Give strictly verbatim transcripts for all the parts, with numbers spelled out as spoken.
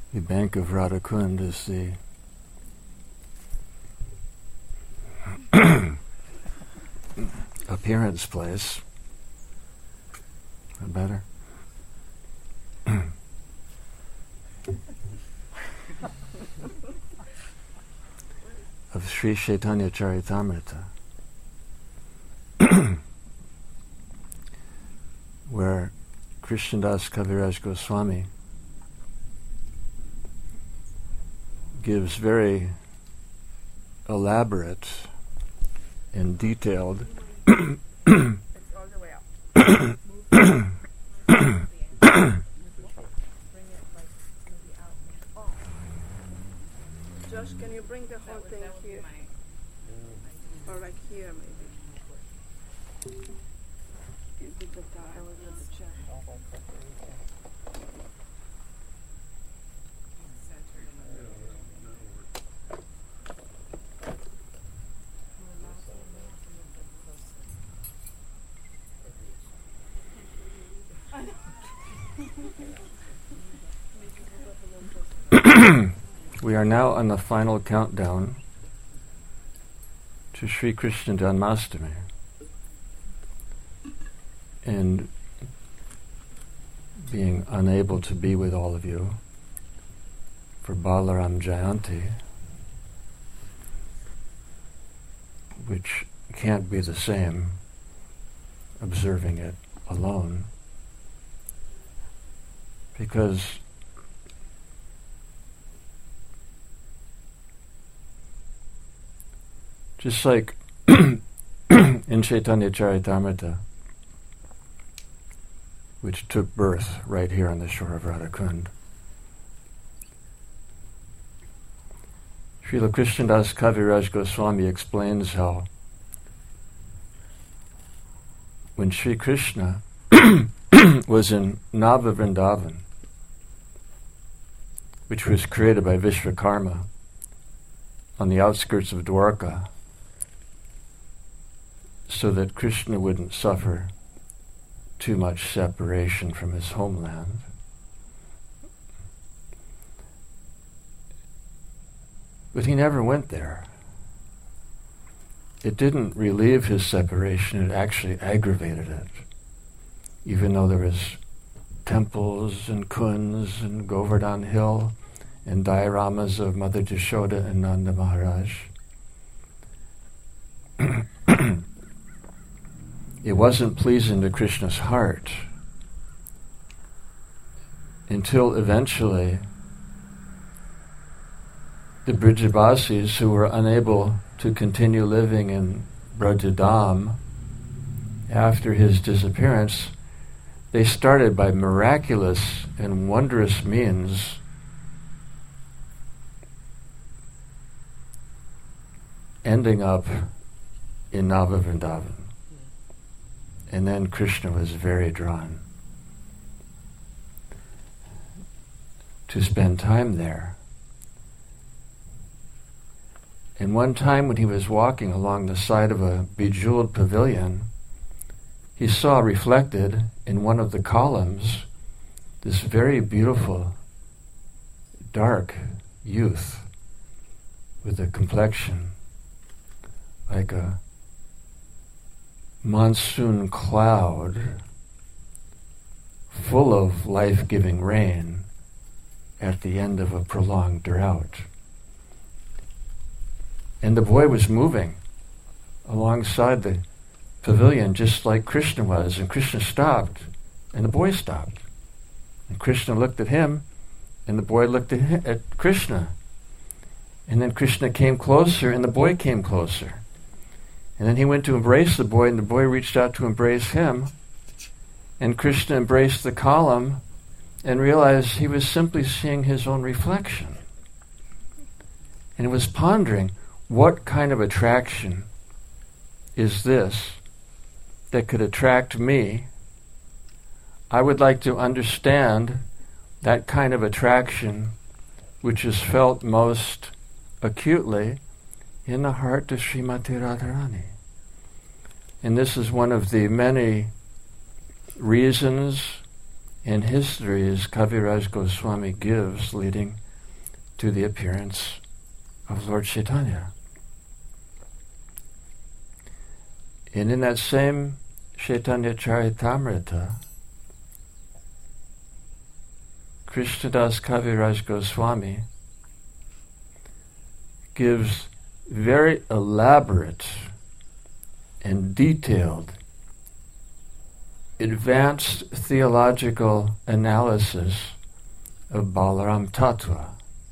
The bank of Radhakund is the appearance place. Better? Of Sri Chaitanya Charitamrita, where Krishnadas Kaviraj Goswami gives very elaborate and detailed It's all the way up. Bring it like maybe out. Oh. Josh, can you bring the whole thing here? Or like here maybe. You did the guy with the chair. We are now on the final countdown to Sri Krishna Janmashtami. And being unable to be with all of you for Balaram Jayanti, which can't be the same observing it alone, because just like in Chaitanya Charitamrita, which took birth right here on the shore of Radhakund, Srila Krishnadas Kaviraj Goswami explains how when Sri Krishna was in Nava Vrindavan, which was created by Vishvakarma on the outskirts of Dwarka, so that Krishna wouldn't suffer too much separation from his homeland. But he never went there. It didn't relieve his separation, it actually aggravated it. Even though there was temples and kunds and Govardhan Hill and dioramas of Mother Jashoda and Nanda Maharaj, it wasn't pleasing to Krishna's heart until eventually the Brijabasis, who were unable to continue living in Brajadam after his disappearance, they started by miraculous and wondrous means ending up in Nava Vrindavan. And then Krishna was very drawn to spend time there. And one time when he was walking along the side of a bejeweled pavilion, he saw reflected in one of the columns this very beautiful, dark youth with a complexion like a monsoon cloud full of life-giving rain at the end of a prolonged drought. And the boy was moving alongside the pavilion just like Krishna was, and Krishna stopped, and the boy stopped. And Krishna looked at him, and the boy looked at, him, at Krishna. And then Krishna came closer, and the boy came closer. And then he went to embrace the boy, and the boy reached out to embrace him. And Krishna embraced the column and realized he was simply seeing his own reflection. And he was pondering, what kind of attraction is this that could attract me? I would like to understand that kind of attraction which is felt most acutely in the heart of Srimati Radharani. And this is one of the many reasons in histories Kaviraj Goswami gives leading to the appearance of Lord Chaitanya. And in that same Chaitanya Charitamrita, Krishnadas Kaviraj Goswami gives very elaborate and detailed, advanced theological analysis of Balaram Tattva.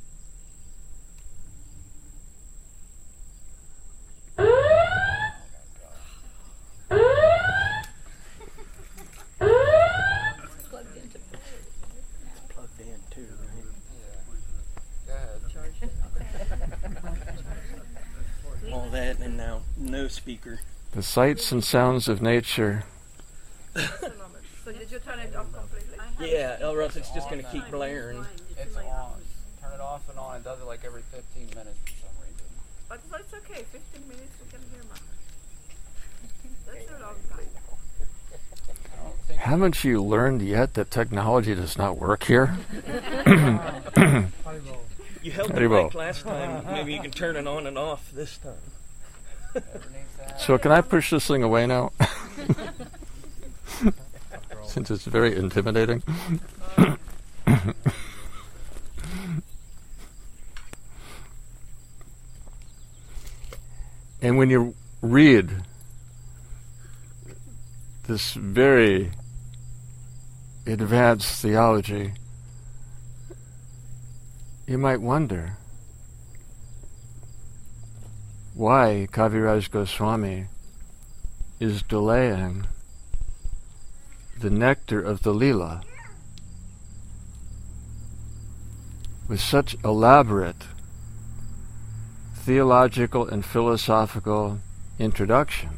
All that and now no speaker. The sights and sounds of nature. So did you turn it off completely? Yeah, or else it's just going to keep blaring. It's on. Turn it off and on. It does it like every fifteen minutes for some reason. But it's okay. fifteen minutes we can hear Mama. That's a long time. I don't think Haven't you learned yet that technology does not work here? You held the Haribol. mic last time. Maybe you can turn it on and off this time. it needs to have- So can I push this thing away now? Since it's very intimidating. And when you read this very advanced theology, you might wonder why Kaviraj Goswami is delaying the nectar of the Leela with such elaborate theological and philosophical introduction.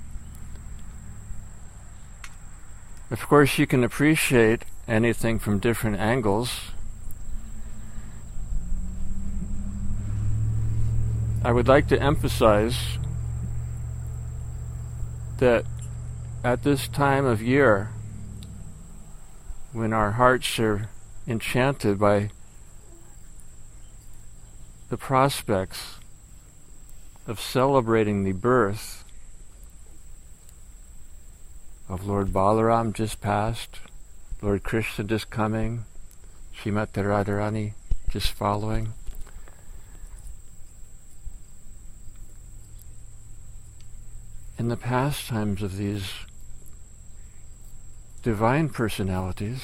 Of course, you can appreciate anything from different angles. I would like to emphasize that at this time of year, when our hearts are enchanted by the prospects of celebrating the birth of Lord Balaram just passed, Lord Krishna just coming, Srimati Radharani just following. In the pastimes of these divine personalities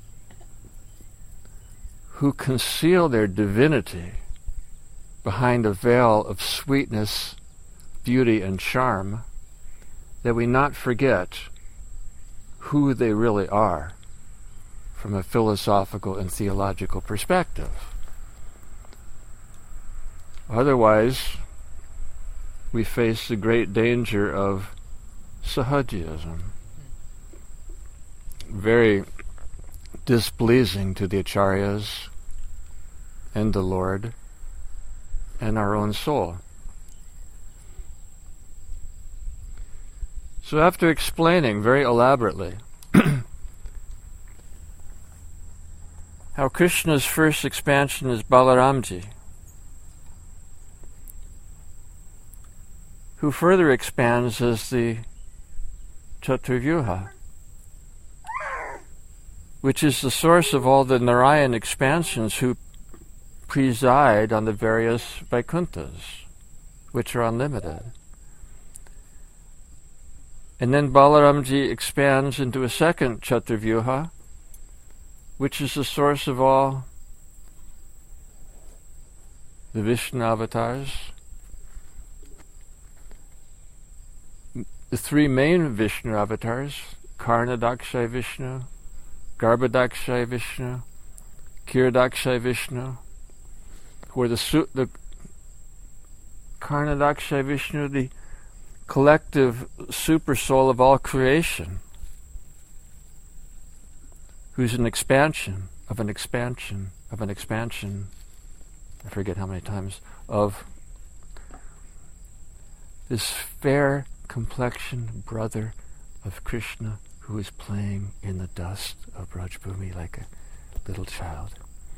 who conceal their divinity behind a veil of sweetness, beauty, and charm, that we not forget who they really are from a philosophical and theological perspective. Otherwise, we face the great danger of Sahajism, very displeasing to the Acharyas and the Lord and our own soul. So after explaining very elaborately how Krishna's first expansion is Balaramji, who further expands as the Chaturvyuha, which is the source of all the Narayan expansions who preside on the various Vaikunthas, which are unlimited. And then Balaramji expands into a second Chaturvyuha, which is the source of all the Vishnu avatars. The three main Vishnu avatars, Karnadakshay Vishnu, Garbhadakshay Vishnu, Kiradakshay Vishnu, who are the, su- the Karnadakshay Vishnu, the collective super soul of all creation, who's an expansion of an expansion of an expansion, I forget how many times, of this fair complexioned brother of Krishna, who who is playing in the dust of Braj Bhumi like a little child.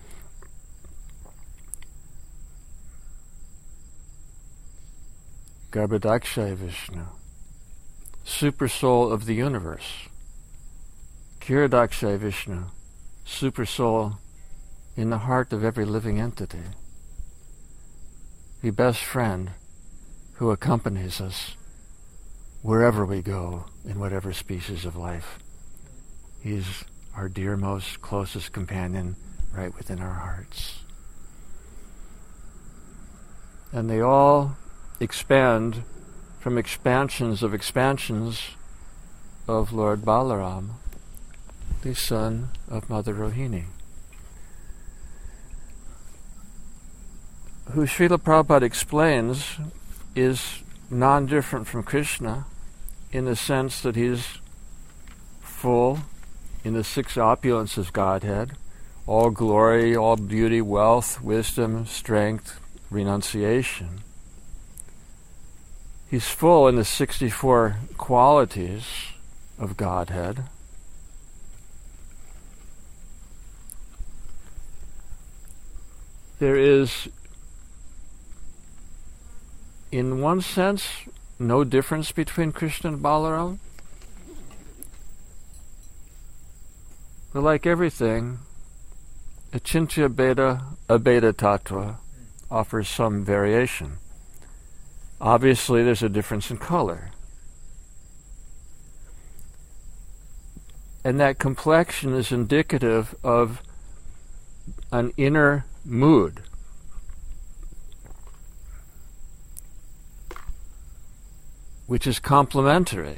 Garbhodakshaya Vishnu, super soul of the universe. Kiradakshaya Vishnu, super soul in the heart of every living entity. The best friend who accompanies us wherever we go in whatever species of life. He's our dearmost, closest companion right within our hearts. And they all expand from expansions of expansions of Lord Balaram, the son of Mother Rohini, who Srila Prabhupada explains is non-different from Krishna in the sense that he's full in the six opulence of Godhead, all glory, all beauty, wealth, wisdom, strength, renunciation. He's full in the sixty-four qualities of Godhead. There is, in one sense, no difference between Krishna and Balaram. But like everything, Achintya Beda Abeda Tattva offers some variation. Obviously, there's a difference in color. And that complexion is indicative of an inner mood. Which is complementary.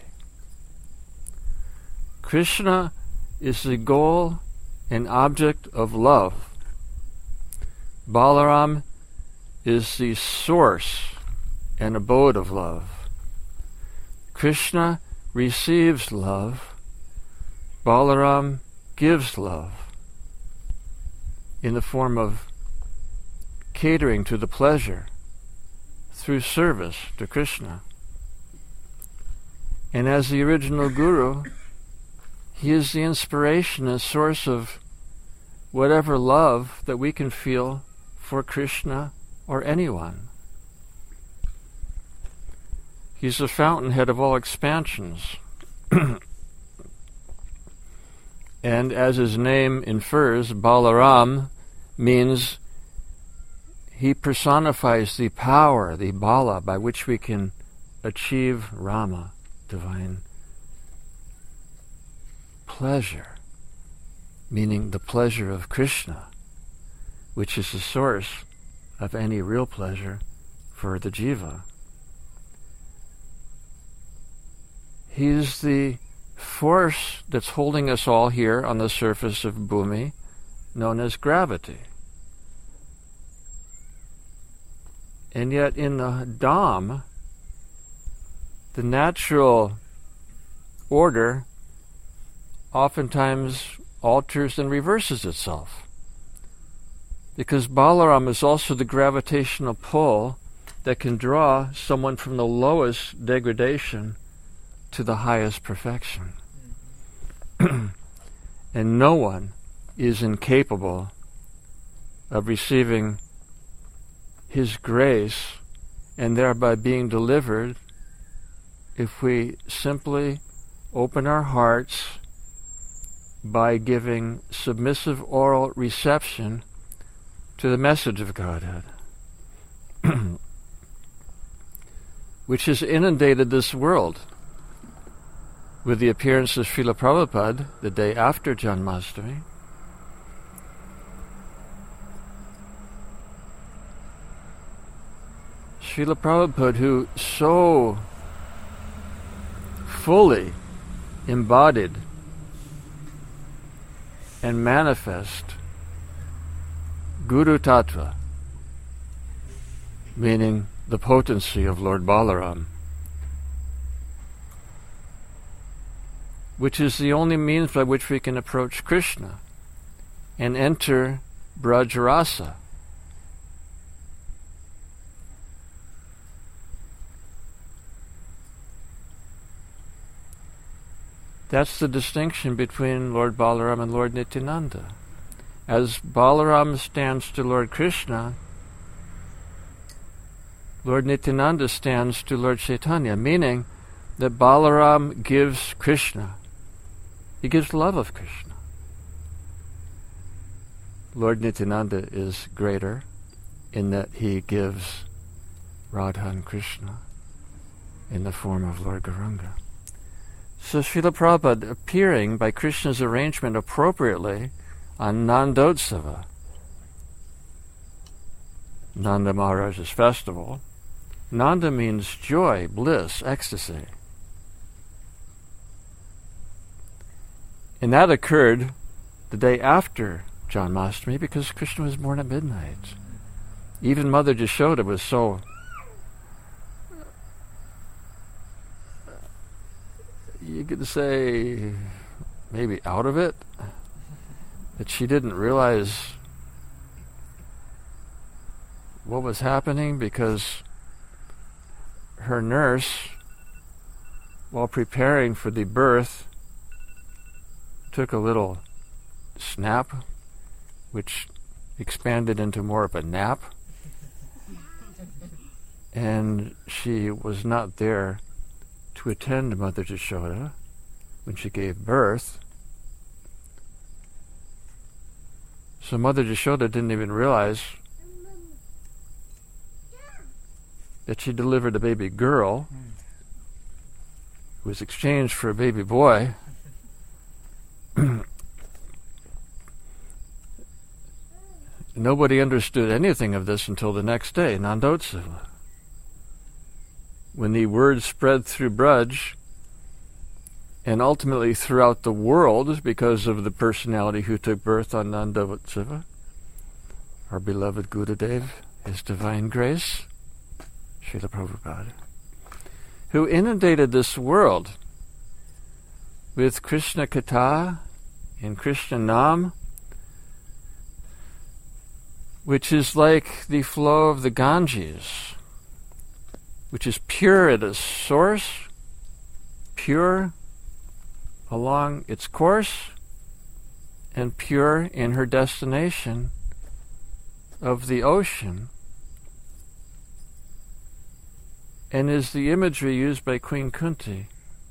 Krishna is the goal and object of love. Balaram is the source and abode of love. Krishna receives love. Balaram gives love in the form of catering to the pleasure through service to Krishna. And as the original guru, he is the inspiration and source of whatever love that we can feel for Krishna or anyone. He's the fountainhead of all expansions. And as his name infers, Balaram means he personifies the power, the bala, by which we can achieve Rama, divine pleasure, meaning the pleasure of Krishna, which is the source of any real pleasure for the jiva. He is the force that's holding us all here on the surface of Bhumi, known as gravity. And yet in the Dham, the natural order oftentimes alters and reverses itself. Because Balaram is also the gravitational pull that can draw someone from the lowest degradation to the highest perfection. And no one is incapable of receiving his grace and thereby being delivered if we simply open our hearts by giving submissive oral reception to the message of Godhead, which has inundated this world with the appearance of Srila Prabhupada the day after Janmashtami. Srila Prabhupada, who so fully embodied and manifest Guru Tattva, meaning the potency of Lord Balaram, which is the only means by which we can approach Krishna and enter Brajarasa. That's the distinction between Lord Balaram and Lord Nityananda. As Balaram stands to Lord Krishna, Lord Nityananda stands to Lord Chaitanya, meaning that Balaram gives Krishna. He gives love of Krishna. Lord Nityananda is greater in that he gives Radha and Krishna in the form of Lord Gauranga. So Srila Prabhupada, appearing by Krishna's arrangement appropriately on Nandotsava, Nanda Maharaj's festival. Nanda means joy, bliss, ecstasy. And that occurred the day after Janmashtami because Krishna was born at midnight. Even Mother Jashoda was so you could say maybe out of it, that she didn't realize what was happening because her nurse, while preparing for the birth, took a little snap, which expanded into more of a nap, and she was not there to attend Mother Jashoda when she gave birth. So Mother Jashoda didn't even realize that she delivered a baby girl who was exchanged for a baby boy. Nobody understood anything of this until the next day, Nandotsava, when the word spread through Braj and ultimately throughout the world because of the personality who took birth on Nandotsava, our beloved Gurudev, His Divine Grace, Srila Prabhupada, who inundated this world with Krishna Katha and Krishna Nam, which is like the flow of the Ganges, which is pure at its source, pure along its course, and pure in her destination of the ocean, and is the imagery used by Queen Kunti.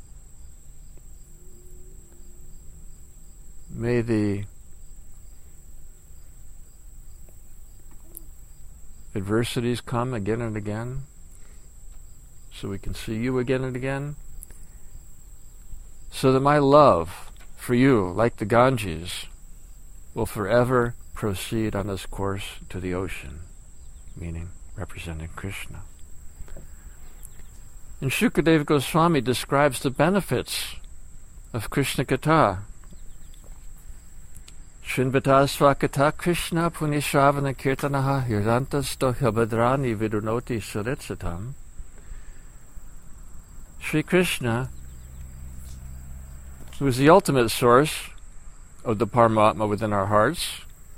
May the adversities come again and again, so we can see you again and again, so that my love for you, like the Ganges, will forever proceed on this course to the ocean, meaning representing Krishna. And Shukadeva Goswami describes the benefits of Krishna Katha. Srinvata Svakata Krishna Punyashravana Kirtanaha Hirantas Dohyabhadrani Vidunoti Suritsatam. Sri Krishna, who is the ultimate source of the Paramatma within our hearts,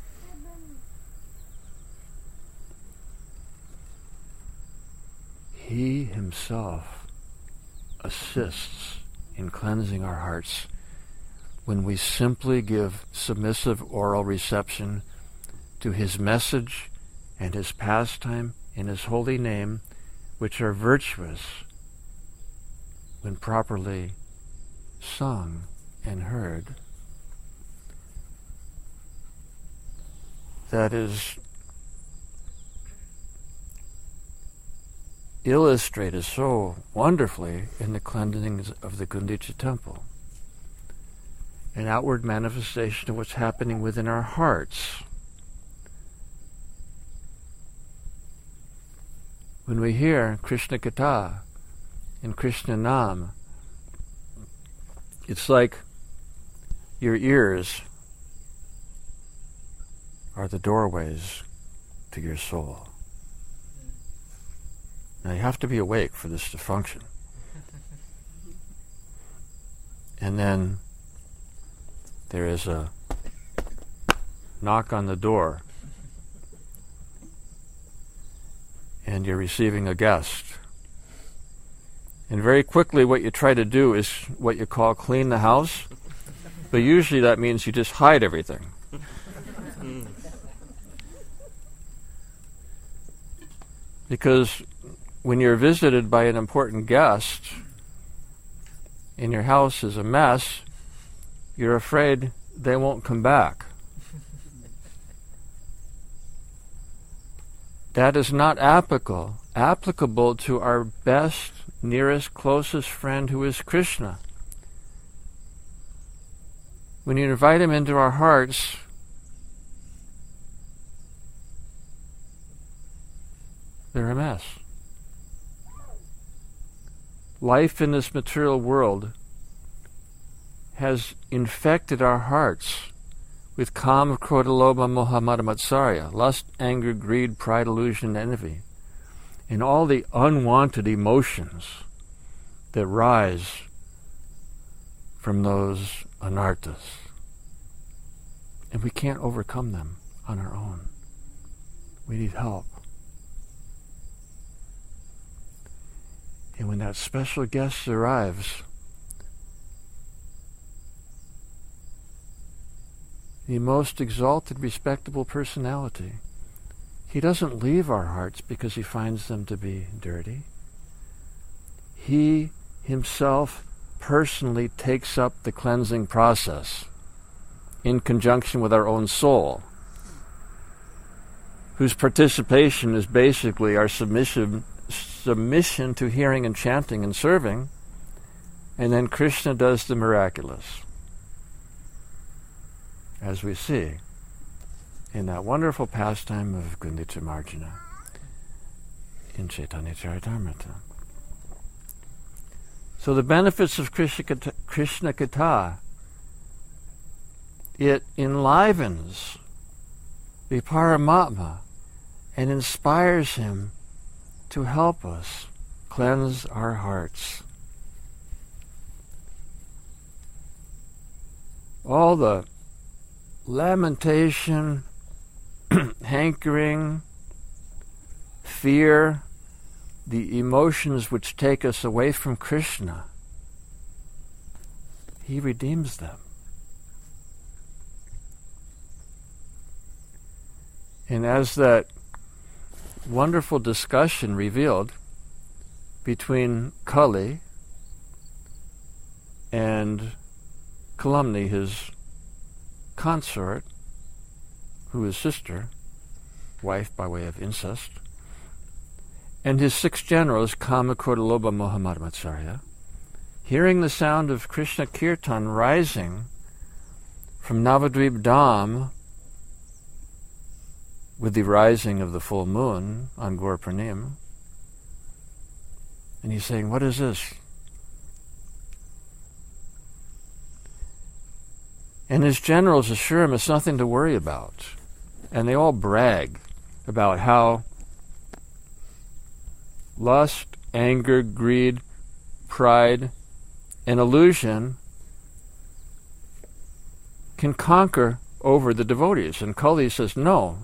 He Himself assists in cleansing our hearts when we simply give submissive oral reception to His message and His pastime in His holy name, which are virtuous when properly sung and heard. That is illustrated so wonderfully in the cleansing of the Gundicha temple. An outward manifestation of what's happening within our hearts. When we hear Krishna Katha and Krishna Nam, it's like your ears are the doorways to your soul. Now you have to be awake for this to function. And then there is a knock on the door, and you're receiving a guest, And very quickly what you try to do is what you call clean the house. But usually that means you just hide everything. Because when you're visited by an important guest and your house is a mess, you're afraid they won't come back. That is not applicable, applicable to our best, nearest, closest friend who is Krishna. When you invite him into our hearts, they're a mess. Life in this material world has infected our hearts with kama, krodha, lobha, moha, mada, matsarya, lust, anger, greed, pride, illusion, and envy, and all the unwanted emotions that rise from those anarthas. And we can't overcome them on our own. We need help. And when that special guest arrives, the most exalted, respectable personality, he doesn't leave our hearts because he finds them to be dirty. He himself personally takes up the cleansing process in conjunction with our own soul, whose participation is basically our submission submission to hearing and chanting and serving, and then Krishna does the miraculous, as we see in that wonderful pastime of Gundicha Marjana in Chaitanya Charitamrita. So the benefits of Krishna Katha, Krishna Katha, it enlivens the Paramatma and inspires him to help us cleanse our hearts. All the lamentation, hankering, fear, the emotions which take us away from Krishna, he redeems them. And as that wonderful discussion revealed between Kali and Kalamni, his consort, who is sister, wife by way of incest, and his six generals, Kama, Krodha, Lobha, Moha, Mada, Matsarya, hearing the sound of Krishna Kirtan rising from Navadvip Dham with the rising of the full moon on Gaur Purnim, and he's saying, what is this? And his generals assure him it's nothing to worry about. And they all brag about how lust, anger, greed, pride, and illusion can conquer over the devotees. And Kali says, no,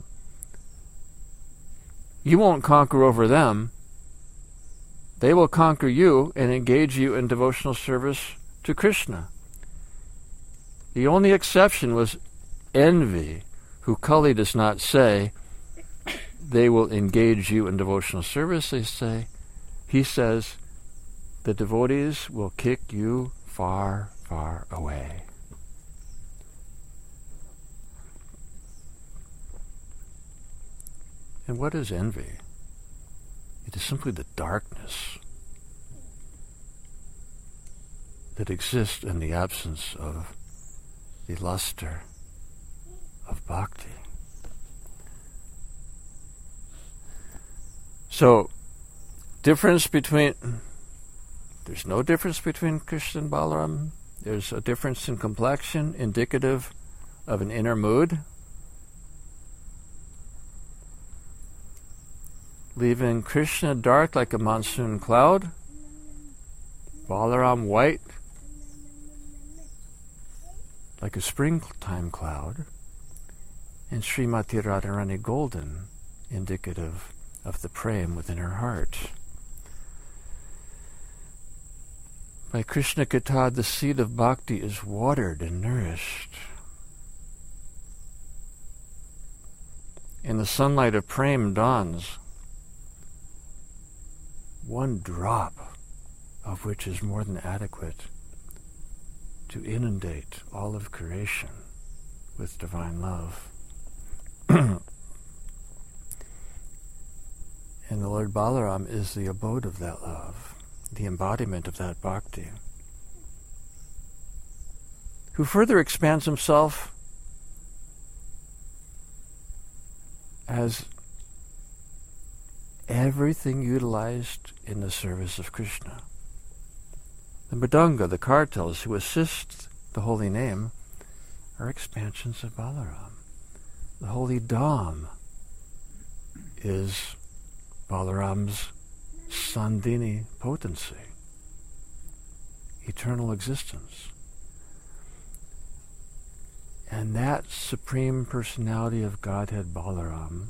you won't conquer over them. They will conquer you and engage you in devotional service to Krishna. The only exception was envy, who Kali does not say they will engage you in devotional service. They say, he says, the devotees will kick you far, far away. And what is envy? It is simply the darkness that exists in the absence of the luster of bhakti. So, difference between, there's no difference between Krishna and Balaram. There's a difference in complexion, indicative of an inner mood, leaving Krishna dark like a monsoon cloud, Balaram white like a springtime cloud, and Srimati Radharani golden, indicative of the prem within her heart. By Krishna Katha, the seed of bhakti is watered and nourished. And the sunlight of prem dawns, one drop of which is more than adequate to inundate all of creation with divine love. And the Lord Balaram is the abode of that love, the embodiment of that bhakti, who further expands himself as everything utilized in the service of Krishna. The Mridanga, the kartals who assist the holy name, are expansions of Balaram. The holy Dham is Balaram's Sandhini potency, eternal existence. And that Supreme Personality of Godhead, Balaram,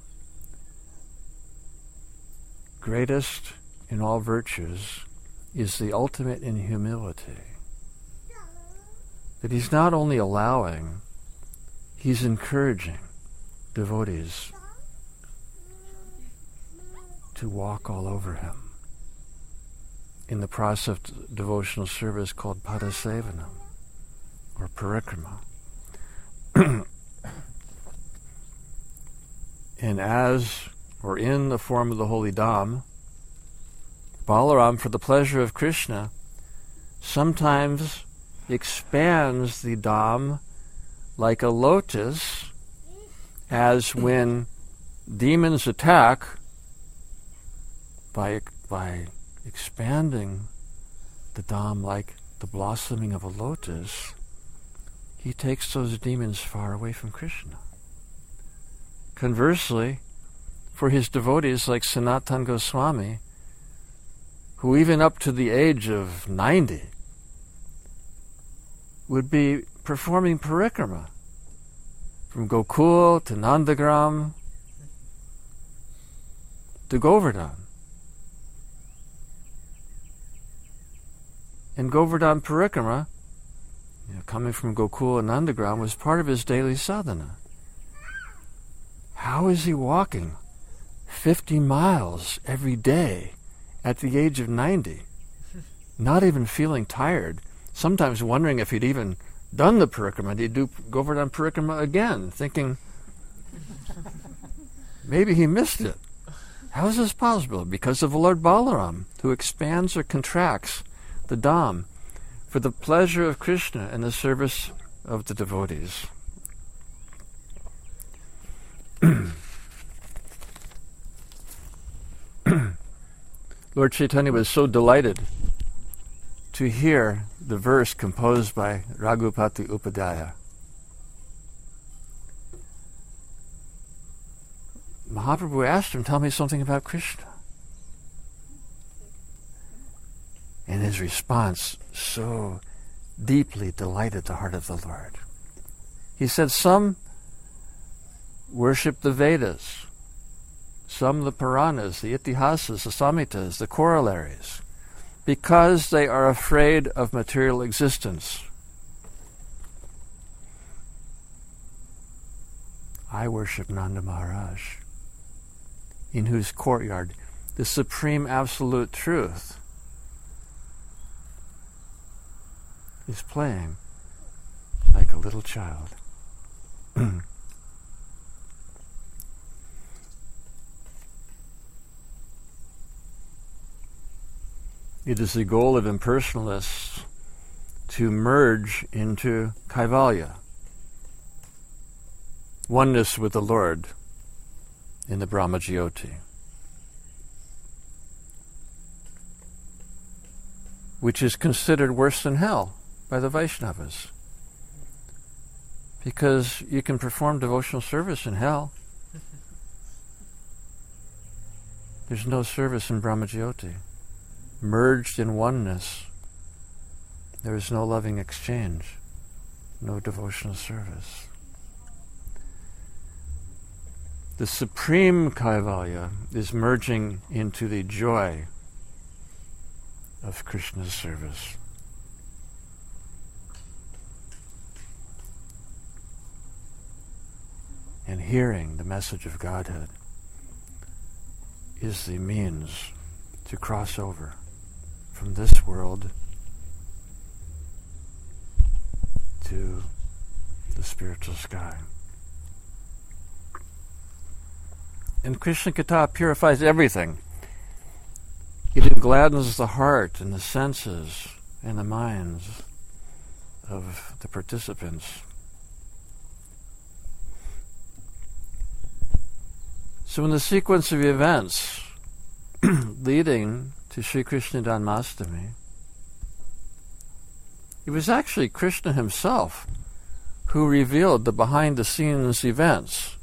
greatest in all virtues, is the ultimate in humility. That he's not only allowing, he's encouraging devotees to walk all over him in the process of devotional service called Padasevanam, or Parikrama. And as, or in the form of the holy Dham, Balaram, for the pleasure of Krishna, sometimes expands the Dham like a lotus, as when demons attack, by, by expanding the Dham like the blossoming of a lotus, he takes those demons far away from Krishna. Conversely, for his devotees like Sanatana Goswami, who even up to the age of ninety would be performing parikrama from Gokul to Nandagram to Govardhan. And Govardhan parikrama, you know, coming from Gokul and Nandagram, was part of his daily sadhana. How is he walking fifty miles every day at the age of ninety, not even feeling tired, sometimes wondering if he'd even done the parikrama? He'd do Govardhan parikrama again, thinking maybe he missed it. How is this possible? Because of the Lord Balaram, who expands or contracts the Dham for the pleasure of Krishna and the service of the devotees. Lord Chaitanya was so delighted to hear the verse composed by Raghupati Upadhyaya. Mahaprabhu asked him, "Tell me something about Krishna." And his response so deeply delighted the heart of the Lord. He said, some worship the Vedas, some the Puranas, the Itihasas, the Samhitas, the corollaries, because they are afraid of material existence. I worship Nanda Maharaj, in whose courtyard the supreme absolute truth is playing like a little child. It is the goal of impersonalists to merge into Kaivalya, oneness with the Lord in the Brahmajyoti, which is considered worse than hell by the Vaishnavas, because you can perform devotional service in hell. There's no service in Brahmajyoti. Merged in oneness, there is no loving exchange, no devotional service. The supreme Kaivalya is merging into the joy of Krishna's service. and hearing the message of Godhead is the means to cross over from this world to the spiritual sky. And Krishna Katha purifies everything. It gladdens the heart and the senses and the minds of the participants. So in the sequence of events leading to Sri Krishna Janmashtami, it was actually Krishna himself who revealed the behind-the-scenes events.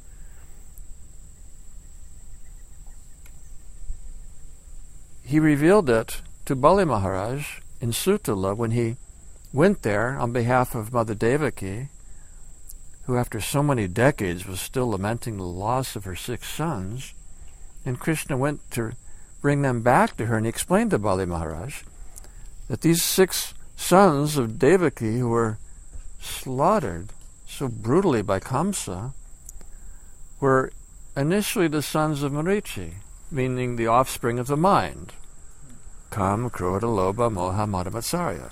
He revealed it to Bali Maharaj in Sutala when he went there on behalf of Mother Devaki, who after so many decades was still lamenting the loss of her six sons, and Krishna went to bring them back to her, and he explained to Bali Maharaj that these six sons of Devaki who were slaughtered so brutally by Kamsa were initially the sons of Marichi, meaning the offspring of the mind. Kam, Krodha, Lobha, Moha, Mada, Matsarya,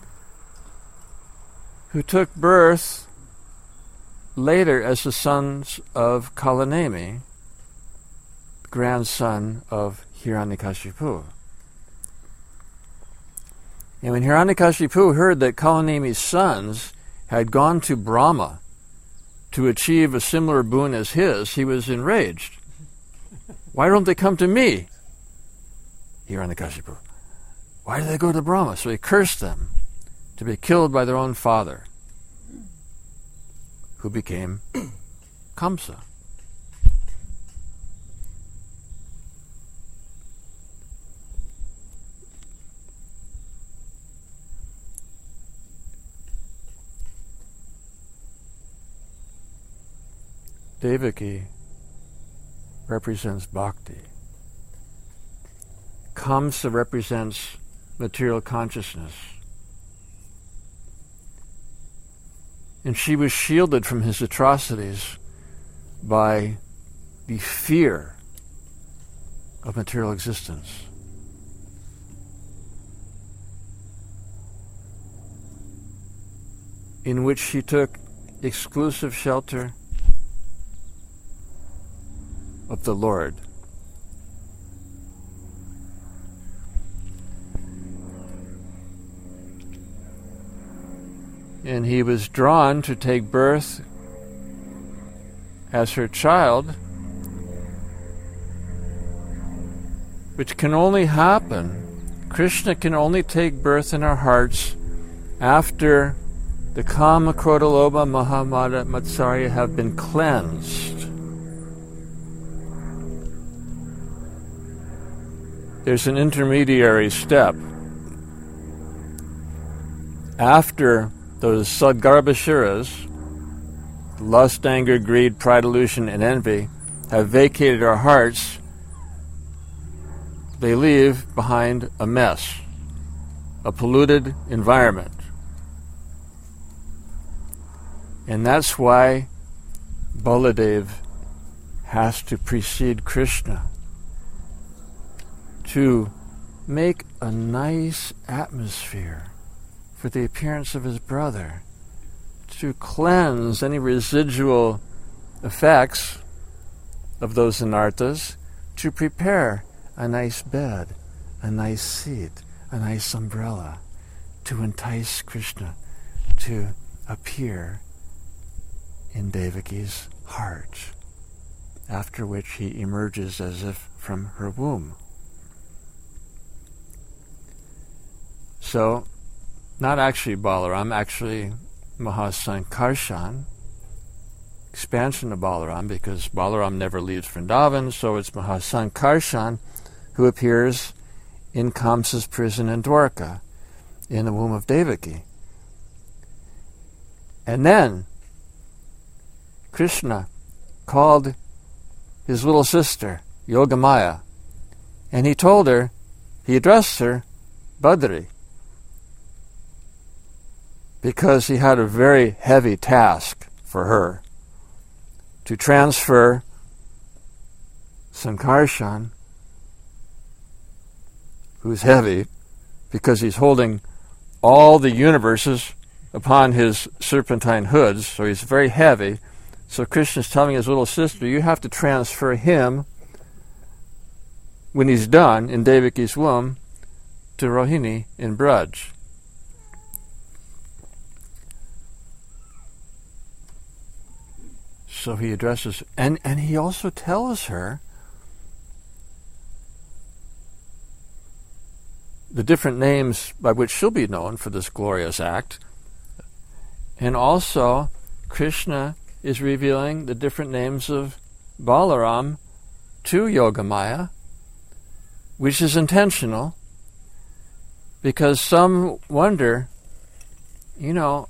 who took birth later as the sons of Kalanemi, grandson of Hiranyakashipu. And when Hiranyakashipu heard that Kalanemi's sons had gone to Brahma to achieve a similar boon as his, he was enraged. Why don't they come to me? Hiranyakashipu. Why do they go to Brahma? So he cursed them to be killed by their own father, who became Kamsa. Devaki represents bhakti. Kamsa represents material consciousness. And she was shielded from his atrocities by the fear of material existence. In which she took exclusive shelter of the Lord. And he was drawn to take birth as her child, which can only happen. Krishna can only take birth in our hearts after the Kama, Krodha, Lobha, Moha, Mada, Matsarya have been cleansed. There's an intermediary step. After those Sadgarbhashuras, lust, anger, greed, pride, illusion, and envy, have vacated our hearts, they leave behind a mess, a polluted environment. And that's why Baladev has to precede Krishna to make a nice atmosphere for the appearance of his brother, to cleanse any residual effects of those anarthas, to prepare a nice bed, a nice seat, a nice umbrella, to entice Krishna to appear in Devaki's heart, after which he emerges as if from her womb. So, not actually Balaram, actually Mahasankarshan, expansion of Balaram, because Balaram never leaves Vrindavan, so it's Mahasankarshan who appears in Kamsa's prison in Dwarka, in the womb of Devaki. And then Krishna called his little sister, Yogamaya, and he told her, he addressed her, Badri, because he had a very heavy task for her. to transfer Sankarshan, who's heavy, because he's holding all the universes upon his serpentine hoods, so he's very heavy. So Krishna's telling his little sister, you have to transfer him, when he's done in Devaki's womb, to Rohini in Braj. So he addresses, and, and he also tells her the different names by which she'll be known for this glorious act. And also, Krishna is revealing the different names of Balaram to Yogamaya, which is intentional, because some wonder, you know,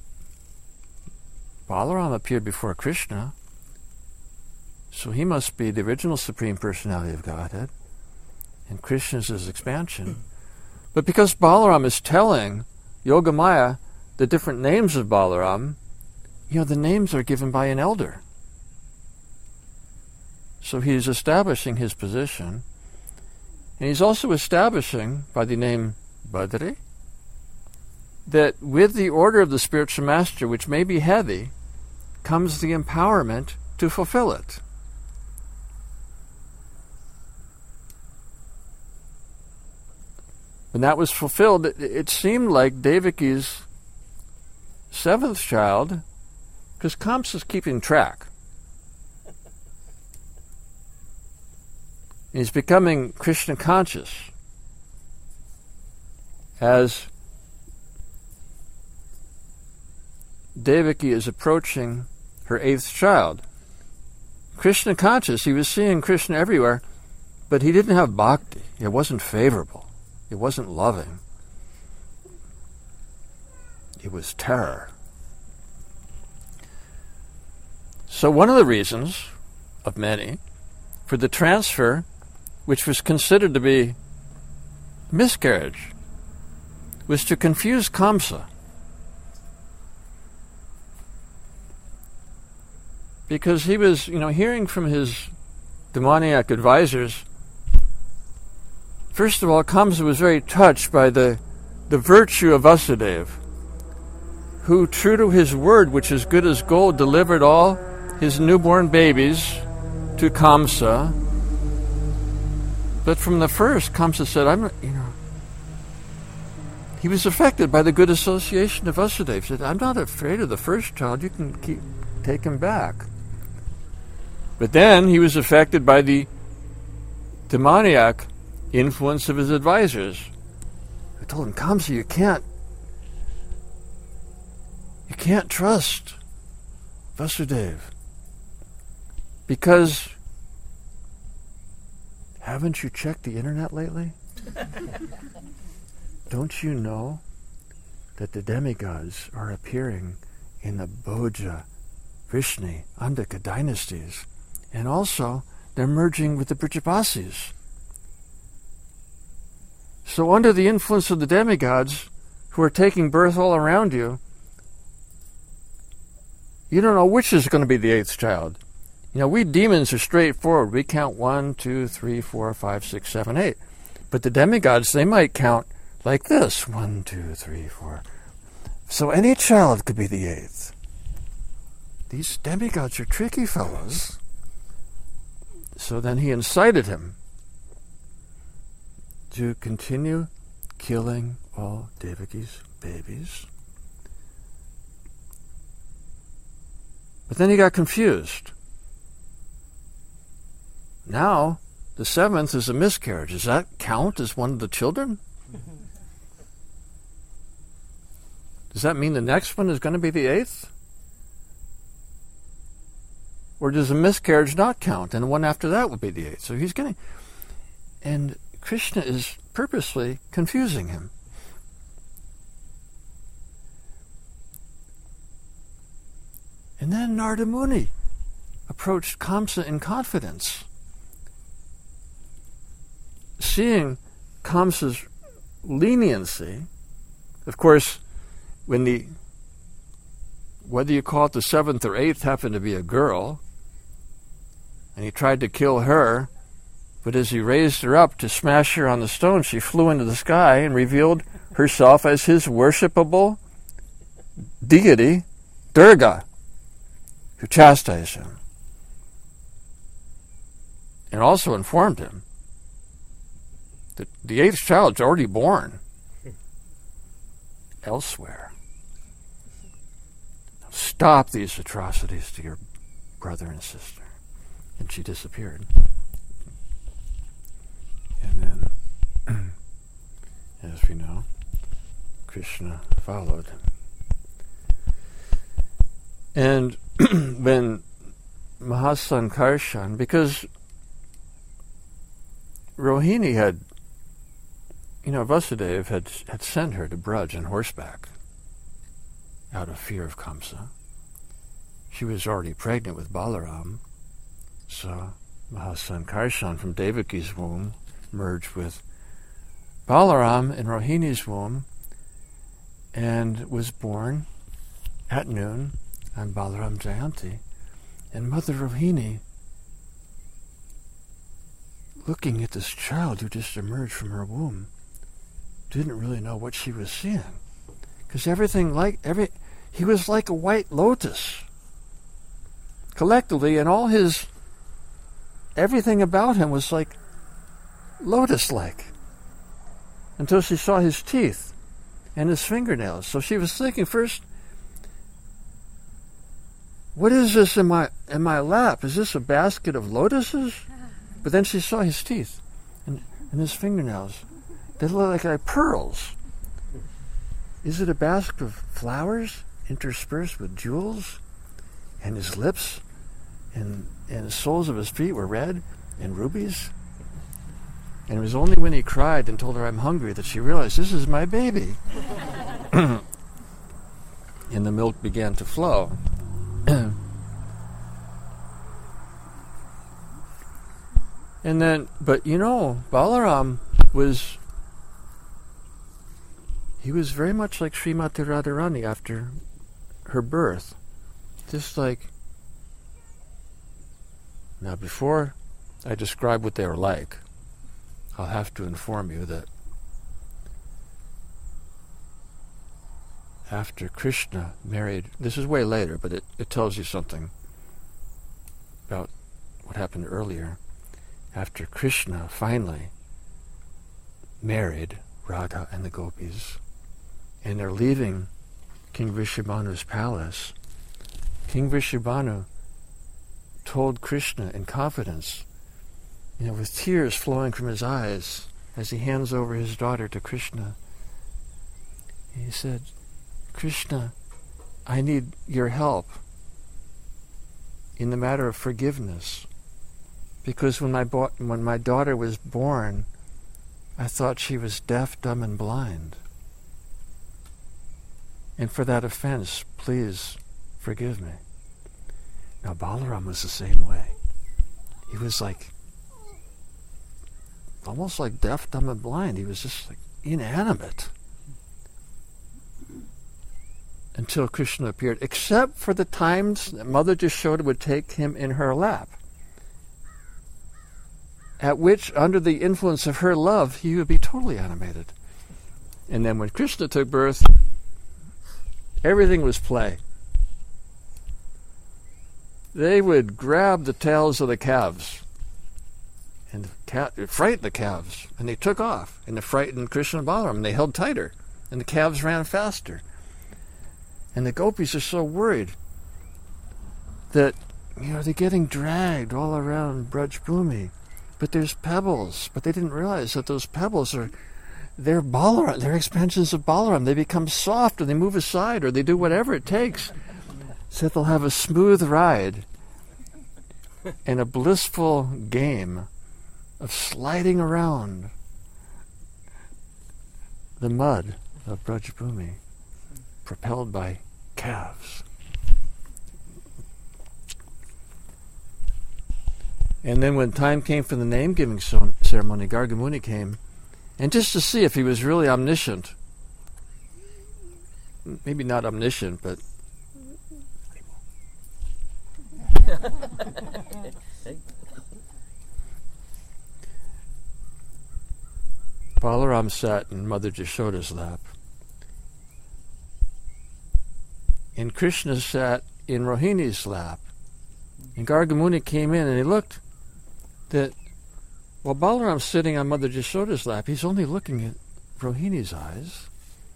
Balaram appeared before Krishna, so he must be the original Supreme Personality of Godhead, and Krishna is his expansion. But because Balaram is telling Yogamaya the different names of Balaram, you know, the names are given by an elder. So he's establishing his position, and he's also establishing, by the name Badri, that with the order of the spiritual master, which may be heavy, comes the empowerment to fulfill it. When that was fulfilled, it, it seemed like Devaki's seventh child, because Kamsa's keeping track. He's becoming Krishna conscious as Devaki is approaching her eighth child. Krishna conscious, he was seeing Krishna everywhere, but he didn't have bhakti. It wasn't favorable. It wasn't loving. It was terror. So one of the reasons, of many, for the transfer, which was considered to be miscarriage, was to confuse Kamsa. Because he was, you know, hearing from his demoniac advisors. First of all, Kamsa was very touched by the, the virtue of Vasudeva, who, true to his word, which is good as gold, delivered all his newborn babies to Kamsa. But from the first, Kamsa said, I'm not, you know, he was affected by the good association of Vasudeva. He said, I'm not afraid of the first child, you can keep, take him back. But then he was affected by the demoniac influence of his advisors, who told him, Kamsa, you can't, you can't trust Vasudeva, because haven't you checked the internet lately? Don't you know that the demigods are appearing in the Bhoja, Vrishni, Andhaka dynasties, and also they're merging with the Brijabasis. So under the influence of the demigods, who are taking birth all around you, you don't know which is going to be the eighth child. You know, we demons are straightforward. We count one, two, three, four, five, six, seven, eight. But the demigods, they might count like this. One, two, three, four. So any child could be the eighth. These demigods are tricky fellows. So then he incited him to continue killing all Devaki's babies. But then he got confused. Now, the seventh is a miscarriage. Does that count as one of the children? Does that mean the next one is going to be the eighth? Or does a miscarriage not count, and the one after that would be the eighth? So he's getting... And Krishna is purposely confusing him. And then Narada Muni approached Kamsa in confidence. Seeing Kamsa's leniency, of course, when the, whether you call it the seventh or eighth, happened to be a girl, and he tried to kill her, but as he raised her up to smash her on the stone, she flew into the sky and revealed herself as his worshipable deity, Durga, who chastised him and also informed him that the eighth child's already born elsewhere. Stop these atrocities to your brother and sister. And she disappeared. And then, as we know, Krishna followed. And when Mahasankarshan, because Rohini had, you know, Vasudeva had, had sent her to Braj on horseback out of fear of Kamsa. She was already pregnant with Balaram, so Mahasankarshan from Devaki's womb merged with Balaram in Rohini's womb and was born at noon on Balaram Jayanti. And Mother Rohini, looking at this child who just emerged from her womb, didn't really know what she was seeing. Because everything like, every, he was like a white lotus. Collectively, and all his, everything about him was like lotus-like. Until she saw his teeth and his fingernails. So she was thinking first, what is this in my in my lap? Is this a basket of lotuses? But then she saw his teeth and, and his fingernails. They look like, like pearls. Is it a basket of flowers interspersed with jewels? And his lips and, and the soles of his feet were red and rubies. And it was only when he cried and told her, I'm hungry, that she realized, this is my baby. And the milk began to flow. And then, but you know, Balaram was, he was very much like Srimati Radharani after her birth. Just like, now before I describe what they were like, I'll have to inform you that after Krishna married, this is way later, but it, it tells you something about what happened earlier. After Krishna finally married Radha and the gopis, and they're leaving King Vrishabhanu's palace, King Vrishabhanu told Krishna in confidence, you know, with tears flowing from his eyes, as he hands over his daughter to Krishna. He said, Krishna, I need your help in the matter of forgiveness. Because when my bo- when my daughter was born, I thought she was deaf, dumb, and blind. And for that offense, please forgive me. Now Balaram was the same way. He was like, almost like deaf, dumb, and blind. He was just like inanimate. Until Krishna appeared, except for the times that Mother Jashoda would take him in her lap, at which, under the influence of her love, he would be totally animated. And then when Krishna took birth, everything was play. They would grab the tails of the calves and cat, frighten the calves, and they took off, and they frightened Krishna and Balaram, and they held tighter, and the calves ran faster. And the gopis are so worried that, you know, they're getting dragged all around Braj Bhumi. But there's pebbles. But they didn't realize that those pebbles are, they're Balaram. They're expansions of Balaram. They become soft and they move aside or they do whatever it takes so that they'll have a smooth ride and a blissful game of sliding around the mud of Braj Bhumi, propelled by calves. And then when time came for the name-giving ceremony, Gargamuni came, and just to see if he was really omniscient, maybe not omniscient, but Balaram sat in Mother Jashoda's lap. And Krishna sat in Rohini's lap. And Garga Muni came in and he looked that while Balaram's sitting on Mother Jashoda's lap, he's only looking at Rohini's eyes.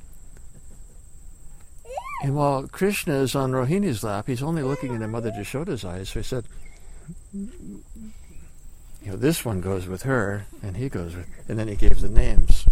And while Krishna is on Rohini's lap, he's only looking into Mother Jashoda's eyes. So he said, you know, this one goes with her, and he goes with, and then he gave the names.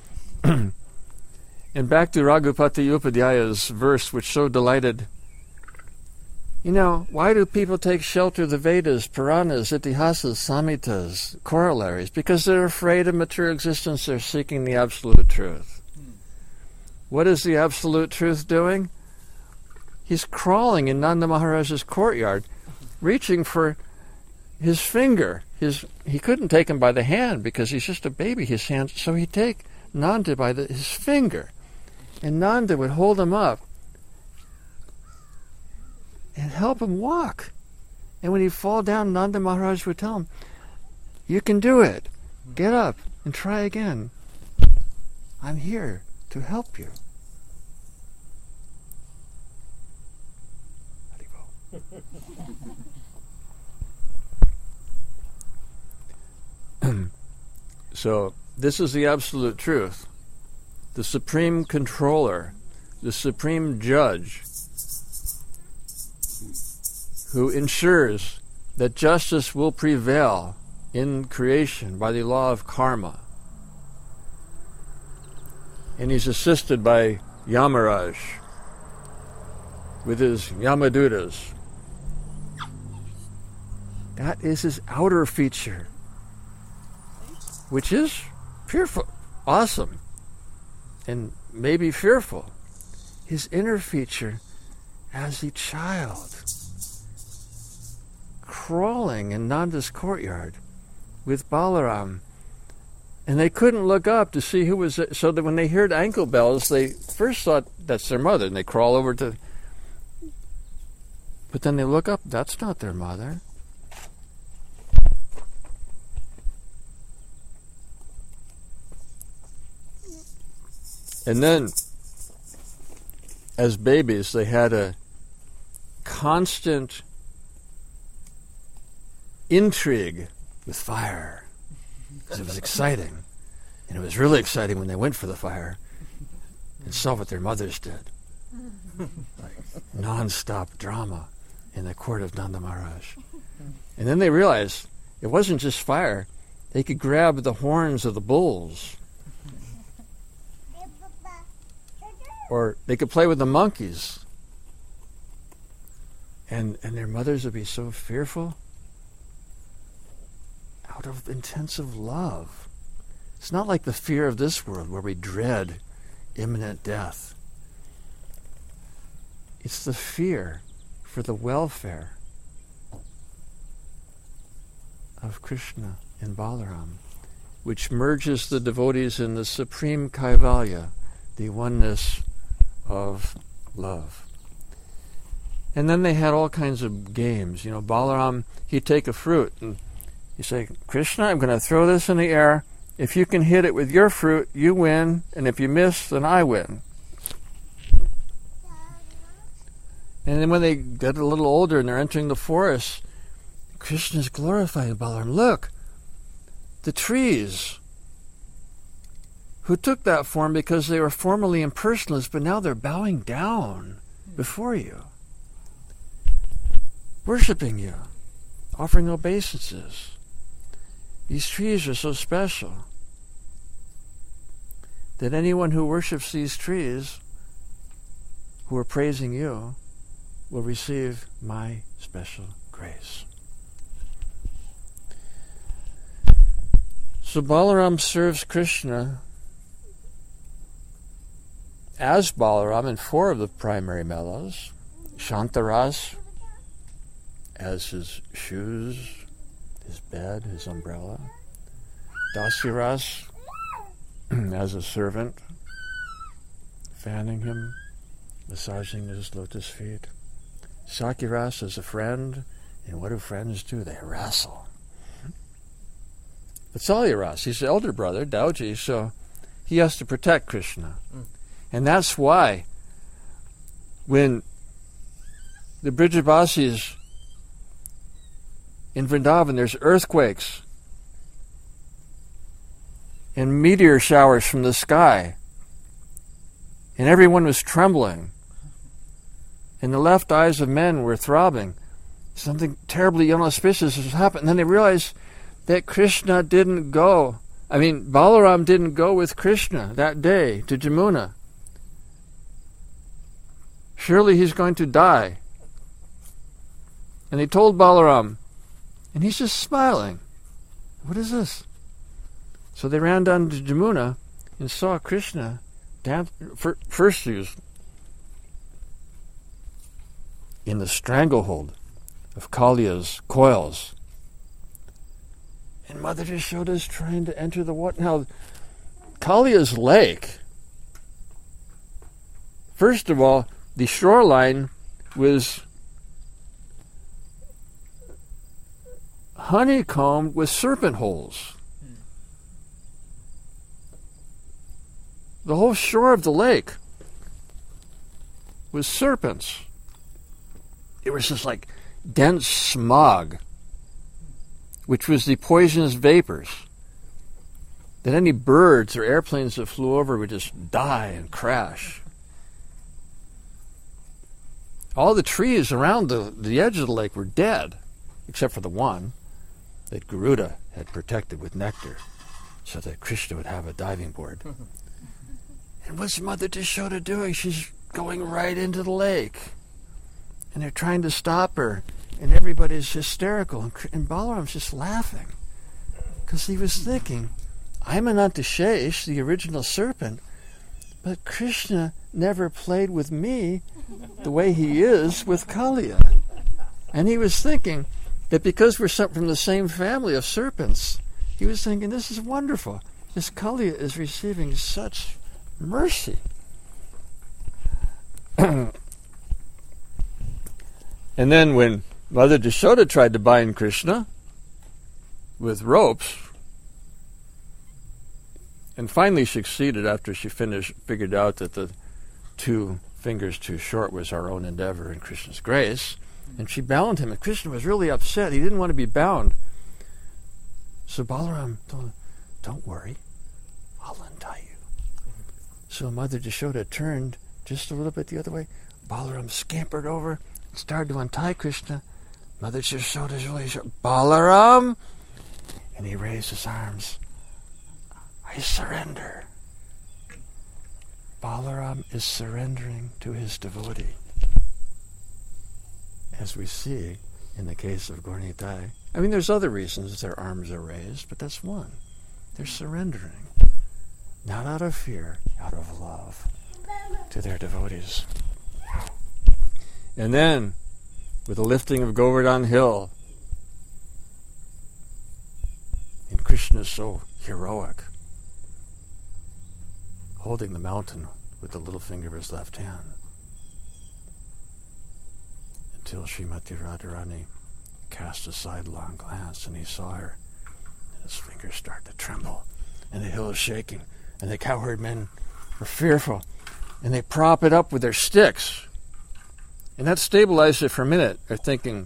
And back to Raghupati Upadhyaya's verse, which so delighted. You know, why do people take shelter of the Vedas, Puranas, Itihasas, Samhitas, corollaries? Because they're afraid of material existence. They're seeking the absolute truth. Hmm. What is the absolute truth doing? He's crawling in Nanda Maharaj's courtyard, reaching for his finger. His he couldn't take him by the hand because he's just a baby. His hand, so he'd take Nanda by the, his finger, and Nanda would hold him up and help him walk. And when he'd fall down, Nanda Maharaj would tell him, "You can do it. Get up and try again. I'm here to help you." So this is the absolute truth. The supreme controller, the supreme judge, who ensures that justice will prevail in creation by the law of karma. And he's assisted by Yamaraj with his Yamadutas. That is his outer feature, which is fearful, awesome, and maybe fearful. His inner feature as a child, crawling in Nanda's courtyard with Balaram. And they couldn't look up to see who was it, so that when they heard ankle bells, they first thought that's their mother, and they crawl over to, but then they look up, that's not their mother. And then, as babies, they had a constant intrigue with fire, because it was exciting. And it was really exciting when they went for the fire and saw what their mothers did. Like non-stop drama in the court of Nanda Maharaj. And then they realized it wasn't just fire. They could grab the horns of the bulls. Or they could play with the monkeys. And and their mothers would be so fearful out of intensive love. It's not like the fear of this world where we dread imminent death. It's the fear for the welfare of Krishna and Balaram, which merges the devotees in the supreme Kaivalya, the oneness of love. And then they had all kinds of games. You know, Balaram, he'd take a fruit and he'd say, "Krishna, I'm going to throw this in the air. If you can hit it with your fruit, you win. And if you miss, then I win." And then when they get a little older and they're entering the forest, Krishna's glorifying Balaram. Look, the trees who took that form because they were formerly impersonalists, but now they're bowing down before you, worshiping you, offering obeisances. These trees are so special that anyone who worships these trees, who are praising you, will receive my special grace. So Balaram serves Krishna as Balaram in four of the primary mellows. Shantaras as his shoes, his bed, his umbrella. Dasiras as a servant, fanning him, massaging his lotus feet. Sakiras as a friend, and what do friends do? They wrestle. But Salyaras, he's the elder brother, Dauji, so he has to protect Krishna. Mm. And that's why when the Brijabasis in Vrindavan, there's earthquakes and meteor showers from the sky, and everyone was trembling, and the left eyes of men were throbbing. Something terribly inauspicious has happened. And then they realized that Krishna didn't go. I mean, Balaram didn't go with Krishna that day to Jamuna. Surely he's going to die. And they told Balaram, and he's just smiling. What is this? So they ran down to Jamuna and saw Krishna dance. First he was in the stranglehold of Kaliya's coils. And Mother Yashoda is trying to enter the water. Now, Kaliya's lake, first of all, the shoreline was honeycombed with serpent holes. The whole shore of the lake was serpents. It was just like dense smog, which was the poisonous vapors that any birds or airplanes that flew over would just die and crash. All the trees around the, the edge of the lake were dead, except for the one that Garuda had protected with nectar so that Krishna would have a diving board. And what's Mother Yashoda doing? She's going right into the lake. And they're trying to stop her. And everybody's hysterical. And, and Balaram's just laughing. Because he was thinking, I'm Anantashesh, the original serpent, but Krishna never played with me the way he is with Kaliya. And he was thinking that because we're from the same family of serpents, he was thinking, this is wonderful. This Kaliya is receiving such mercy. And then when Mother Yashoda tried to bind Krishna with ropes, and finally succeeded after she finished, figured out that the two fingers too short was our own endeavor in Krishna's grace, and she bound him, and Krishna was really upset. He didn't want to be bound. So Balaram told him, don't worry, I'll untie you. So Mother Yashoda turned just a little bit the other way. Balaram scampered over and started to untie Krishna. Mother Yashoda's really short. Balaram! And he raised his arms. I surrender. Balaram is surrendering to his devotee. As we see in the case of Gaura Nitai. I mean, there's other reasons their arms are raised, but that's one. They're surrendering. Not out of fear, out of love to their devotees. And then, with the lifting of Govardhan Hill, and Krishna is so heroic, holding the mountain with the little finger of his left hand, until Srimati Radharani cast a sidelong glance and he saw her, and his fingers start to tremble, and the hill is shaking, and the cowherd men are fearful, and they prop it up with their sticks. And that stabilized it for a minute. They're thinking,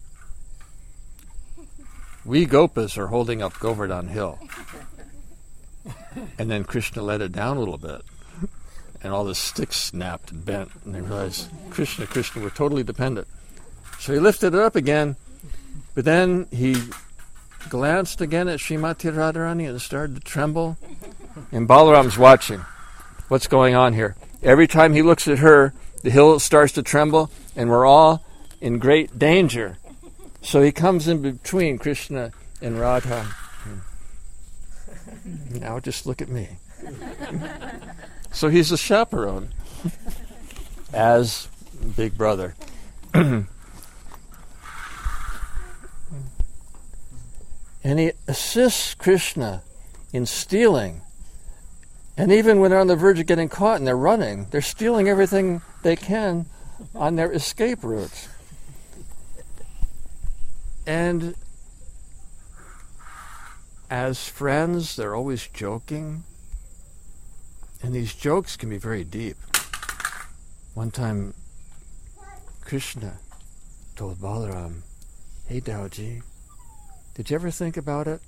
we Gopas are holding up Govardhan Hill. And then Krishna let it down a little bit. And all the sticks snapped and bent. And they realized, Krishna, Krishna, we're totally dependent. So he lifted it up again. But then he glanced again at Srimati Radharani and started to tremble. And Balaram's watching what's going on here. Every time he looks at her, the hill starts to tremble, and we're all in great danger. So he comes in between Krishna and Radha. Now just look at me. So he's a chaperone as big brother. And he assists Krishna in stealing. And even when they're on the verge of getting caught and they're running, they're stealing everything they can on their escape routes. And as friends, they're always joking. And these jokes can be very deep. One time, Krishna told Balaram, "Hey Dauji, did you ever think about it?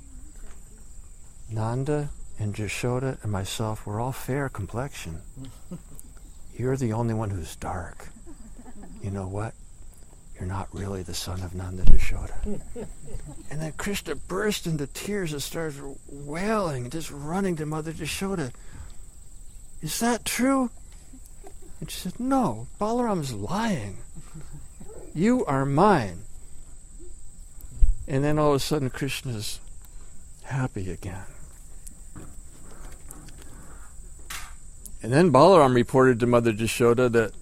Nanda and Yashoda and myself, we're all fair complexion. You're the only one who's dark. You know what? You're not really the son of Nanda and Yashoda." And then Krishna burst into tears and started wailing, just running to Mother Yashoda. "Is that true?" And she said, "No, Balaram's lying. You are mine." And then all of a sudden Krishna's happy again. And then Balaram reported to Mother Yashoda that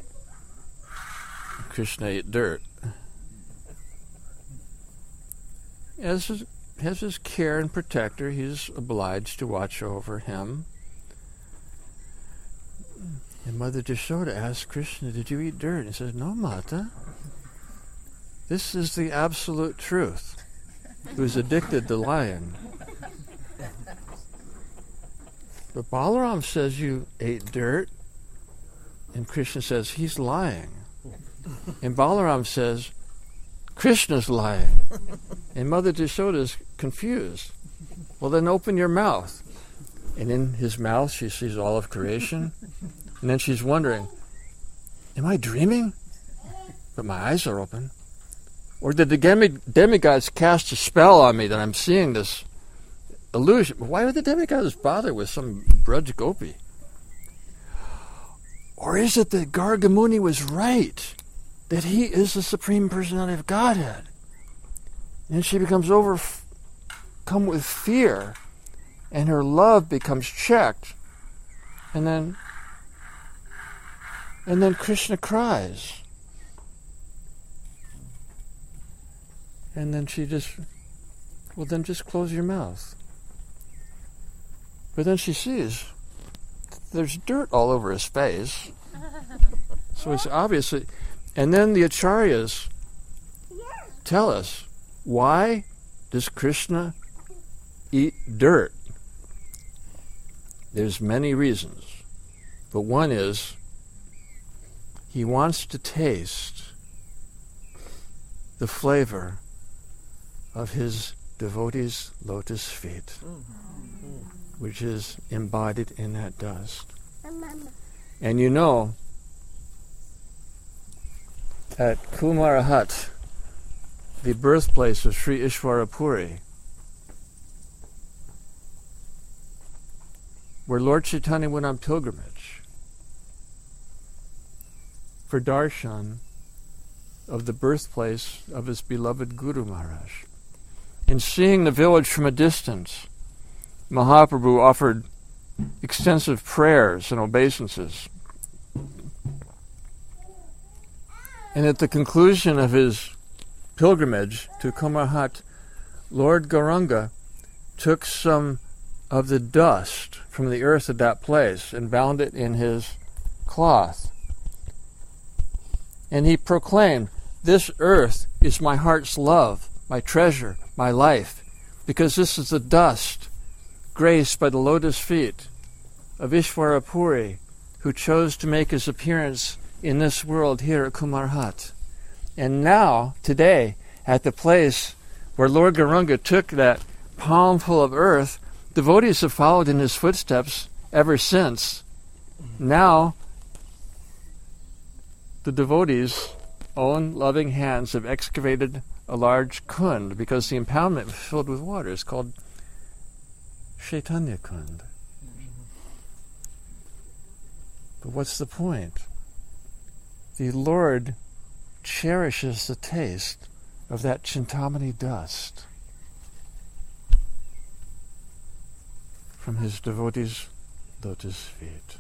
Krishna ate dirt. As his, as his care and protector, he's obliged to watch over him. And Mother Yashoda asked Krishna, "Did you eat dirt?" And he says, "No, Mata. This is the absolute truth. He was addicted to lying." But Balaram says you ate dirt, and Krishna says he's lying. And Balaram says Krishna's lying. And Mother Yashoda is confused. "Well, then open your mouth." And in his mouth she sees all of creation. And then she's wondering, am I dreaming? But my eyes are open. Or did the demi- demigods cast a spell on me that I'm seeing this illusion? Why would the demigods bother with some Braj Gopi? Or is it that Garga Muni was right, that he is the Supreme Personality of Godhead? And she becomes overcome with fear, and her love becomes checked. And then, and then Krishna cries. And then she just, well, then just close your mouth. But then she sees there's dirt all over his face. So it's obviously, and then the acharyas tell us, why does Krishna eat dirt? There's many reasons, but one is he wants to taste the flavor of his devotees' lotus feet, which is embodied in that dust. And you know, at Kumarahat, the birthplace of Sri Ishwara Puri, where Lord Chaitanya went on pilgrimage for darshan of the birthplace of his beloved Guru Maharaj. In seeing the village from a distance, Mahaprabhu offered extensive prayers and obeisances. And at the conclusion of his pilgrimage to Kumarahat, Lord Gauranga took some of the dust from the earth at that place and bound it in his cloth. And he proclaimed, "This earth is my heart's love, my treasure, my life, because this is the dust graced by the lotus feet of Ishwara Puri, who chose to make his appearance in this world here at Kumarahat." And now, today, at the place where Lord Gauranga took that palmful of earth, devotees have followed in his footsteps ever since. Now, the devotees' own loving hands have excavated a large kund, because the impoundment was filled with water. It's called Chaitanya Kund. But what's the point? The Lord cherishes the taste of that Chintamani dust from his devotees' lotus feet.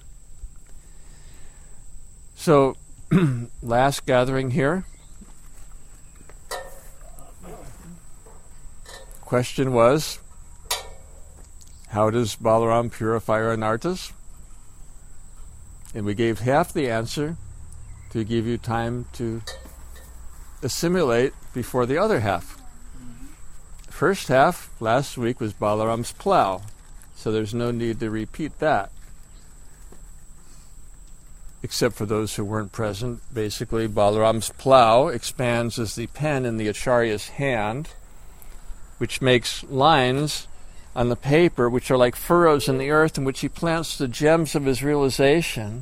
So, last gathering here. Question was, how does Balaram purify our anarthas? And we gave half the answer to give you time to assimilate before the other half. First half, last week, was Balaram's plow, so there's no need to repeat that. except for those who weren't present. Basically, Balaram's plow expands as the pen in the Acharya's hand, which makes lines on the paper, which are like furrows in the earth, in which he plants the gems of his realization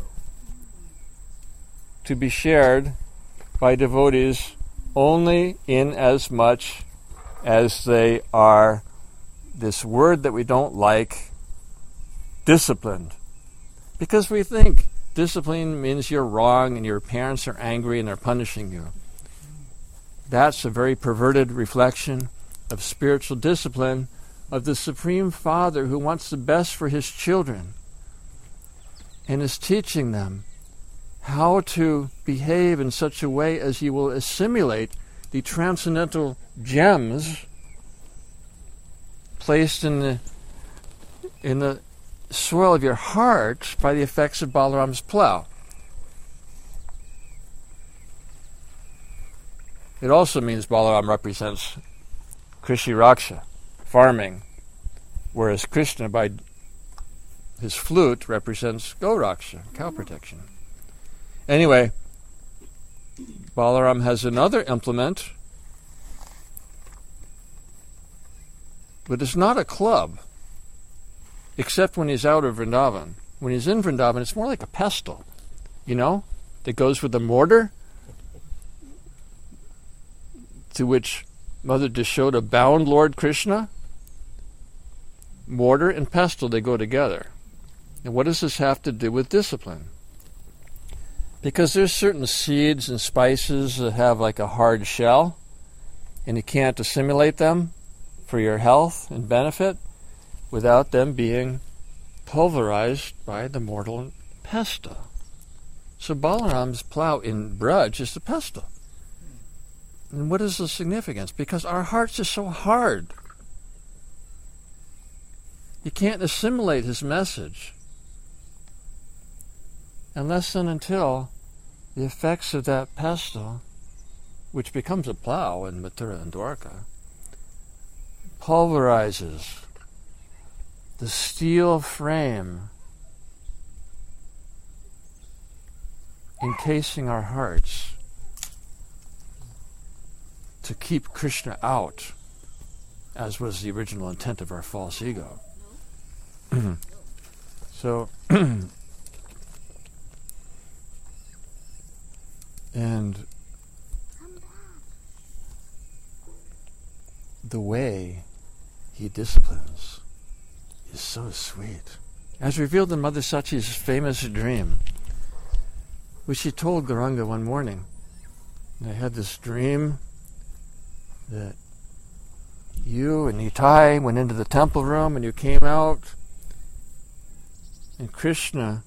to be shared by devotees only in as much as they are, this word that we don't like, disciplined. Because we think discipline means you're wrong and your parents are angry and they're punishing you. That's a very perverted reflection of spiritual discipline of the Supreme Father who wants the best for his children and is teaching them how to behave in such a way as you will assimilate the transcendental gems placed in the in the soil of your heart by the effects of Balaram's plow. It also means Balaram represents Krishi Raksha, farming, whereas Krishna, by his flute, represents Go Raksha, cow protection. Anyway, Balaram has another implement, but it's not a club, except when he's out of Vrindavan. When he's in Vrindavan, it's more like a pestle, you know, that goes with a mortar, to which Mother Yashoda bound Lord Krishna. Mortar and pestle, they go together. And what does this have to do with discipline? Because there's certain seeds and spices that have like a hard shell, and you can't assimilate them for your health and benefit without them being pulverized by the mortal pestle. So Balaram's plow in Braj is the pestle. And what is the significance? Because our hearts are so hard. You can't assimilate his message unless and until the effects of that pestle, which becomes a plow in Mathura and Dwarka, pulverizes the steel frame encasing our hearts to keep Krishna out, as was the original intent of our false ego. So, and the way he disciplines is so sweet. As revealed in Mother Sachi's famous dream, which she told Gauranga one morning. I had this dream that you and Nitai went into the temple room and you came out, and Krishna,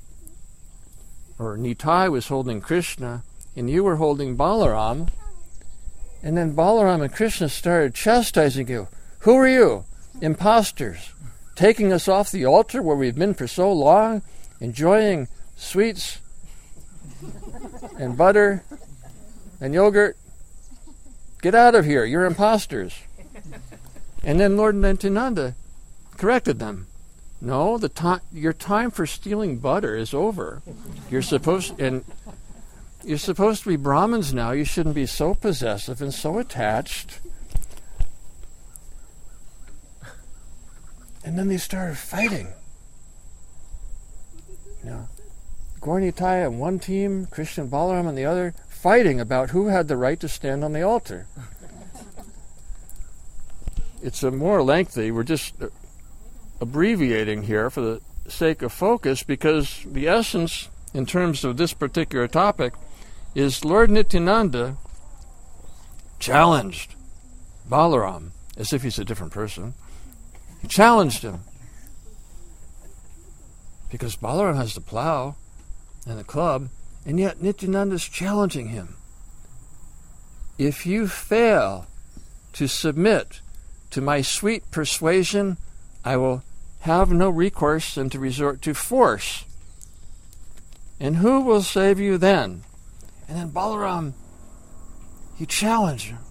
or Nitai was holding Krishna, and you were holding Balaram, and then Balaram and Krishna started chastising you. Who are you? Imposters. Taking us off the altar where we've been for so long, enjoying sweets and butter and yogurt. Get out of here, you're imposters. And then Lord Nityananda corrected them. No, the time your time for stealing butter is over. You're supposed and you're supposed to be Brahmins now. You shouldn't be so possessive and so attached. And then they started fighting. You know, Gaur Nitai on one team, Krishna and Balaram on the other, fighting about who had the right to stand on the altar. It's a more lengthy, we're just abbreviating here for the sake of focus, because the essence, in terms of this particular topic, is Lord Nityananda challenged Balaram, as if he's a different person. He challenged him. Because Balaram has the plow and the club, and yet Nityananda's challenging him. If you fail to submit to my sweet persuasion, I will have no recourse than to resort to force. And who will save you then? And then Balaram, he challenged him.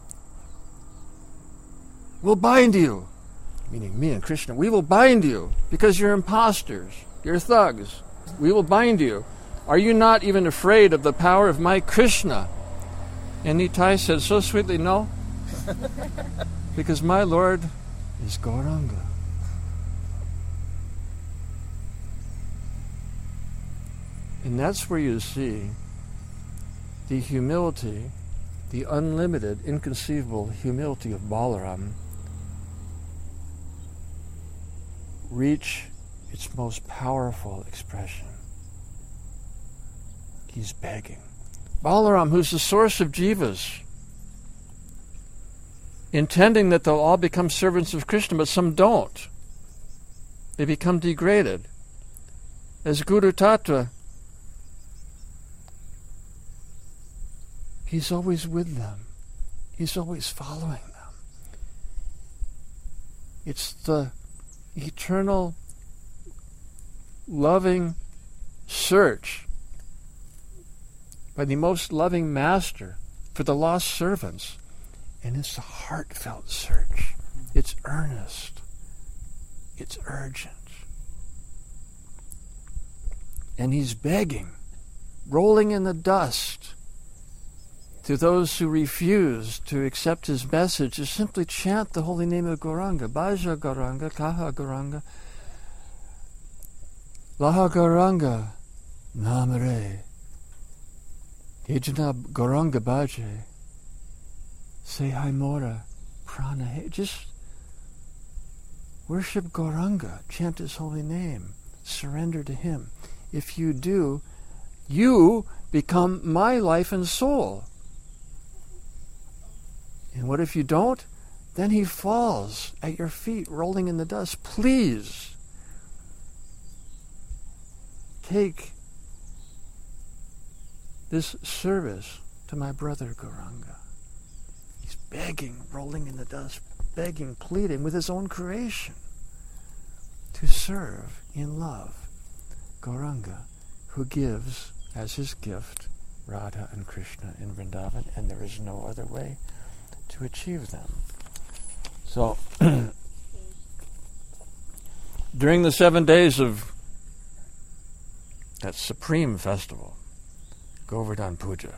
We'll bind you. Meaning me and Krishna, we will bind you because you're imposters, you're thugs. We will bind you. Are you not even afraid of the power of my Krishna? And Nitai said so sweetly, no, because my Lord is Gauranga. And that's where you see the humility, the unlimited, inconceivable humility of Balaram reach its most powerful expression. He's begging. Balaram, who's the source of jivas, intending that they'll all become servants of Krishna, but some don't. They become degraded. As Guru Tattva, he's always with them. He's always following them. It's the eternal, loving search by the most loving master for the lost servants. And it's a heartfelt search. It's earnest. It's urgent. And he's begging, rolling in the dust, to those who refuse to accept his message, to simply chant the holy name of Gauranga. Bhaja Gauranga, Kaha Gauranga, Laha Gauranga, Namare, Hejana Gauranga Bhaje, Say Hai Mora, Prana. Just worship Gauranga, chant his holy name, surrender to him. If you do, you become my life and soul. And what if you don't? Then he falls at your feet, rolling in the dust. Please, take this service to my brother Gauranga. He's begging, rolling in the dust, begging, pleading with his own creation to serve in love Gauranga, who gives as his gift Radha and Krishna in Vrindavan, and there is no other way to achieve them. So, during the seven days of that supreme festival, Govardhan Puja,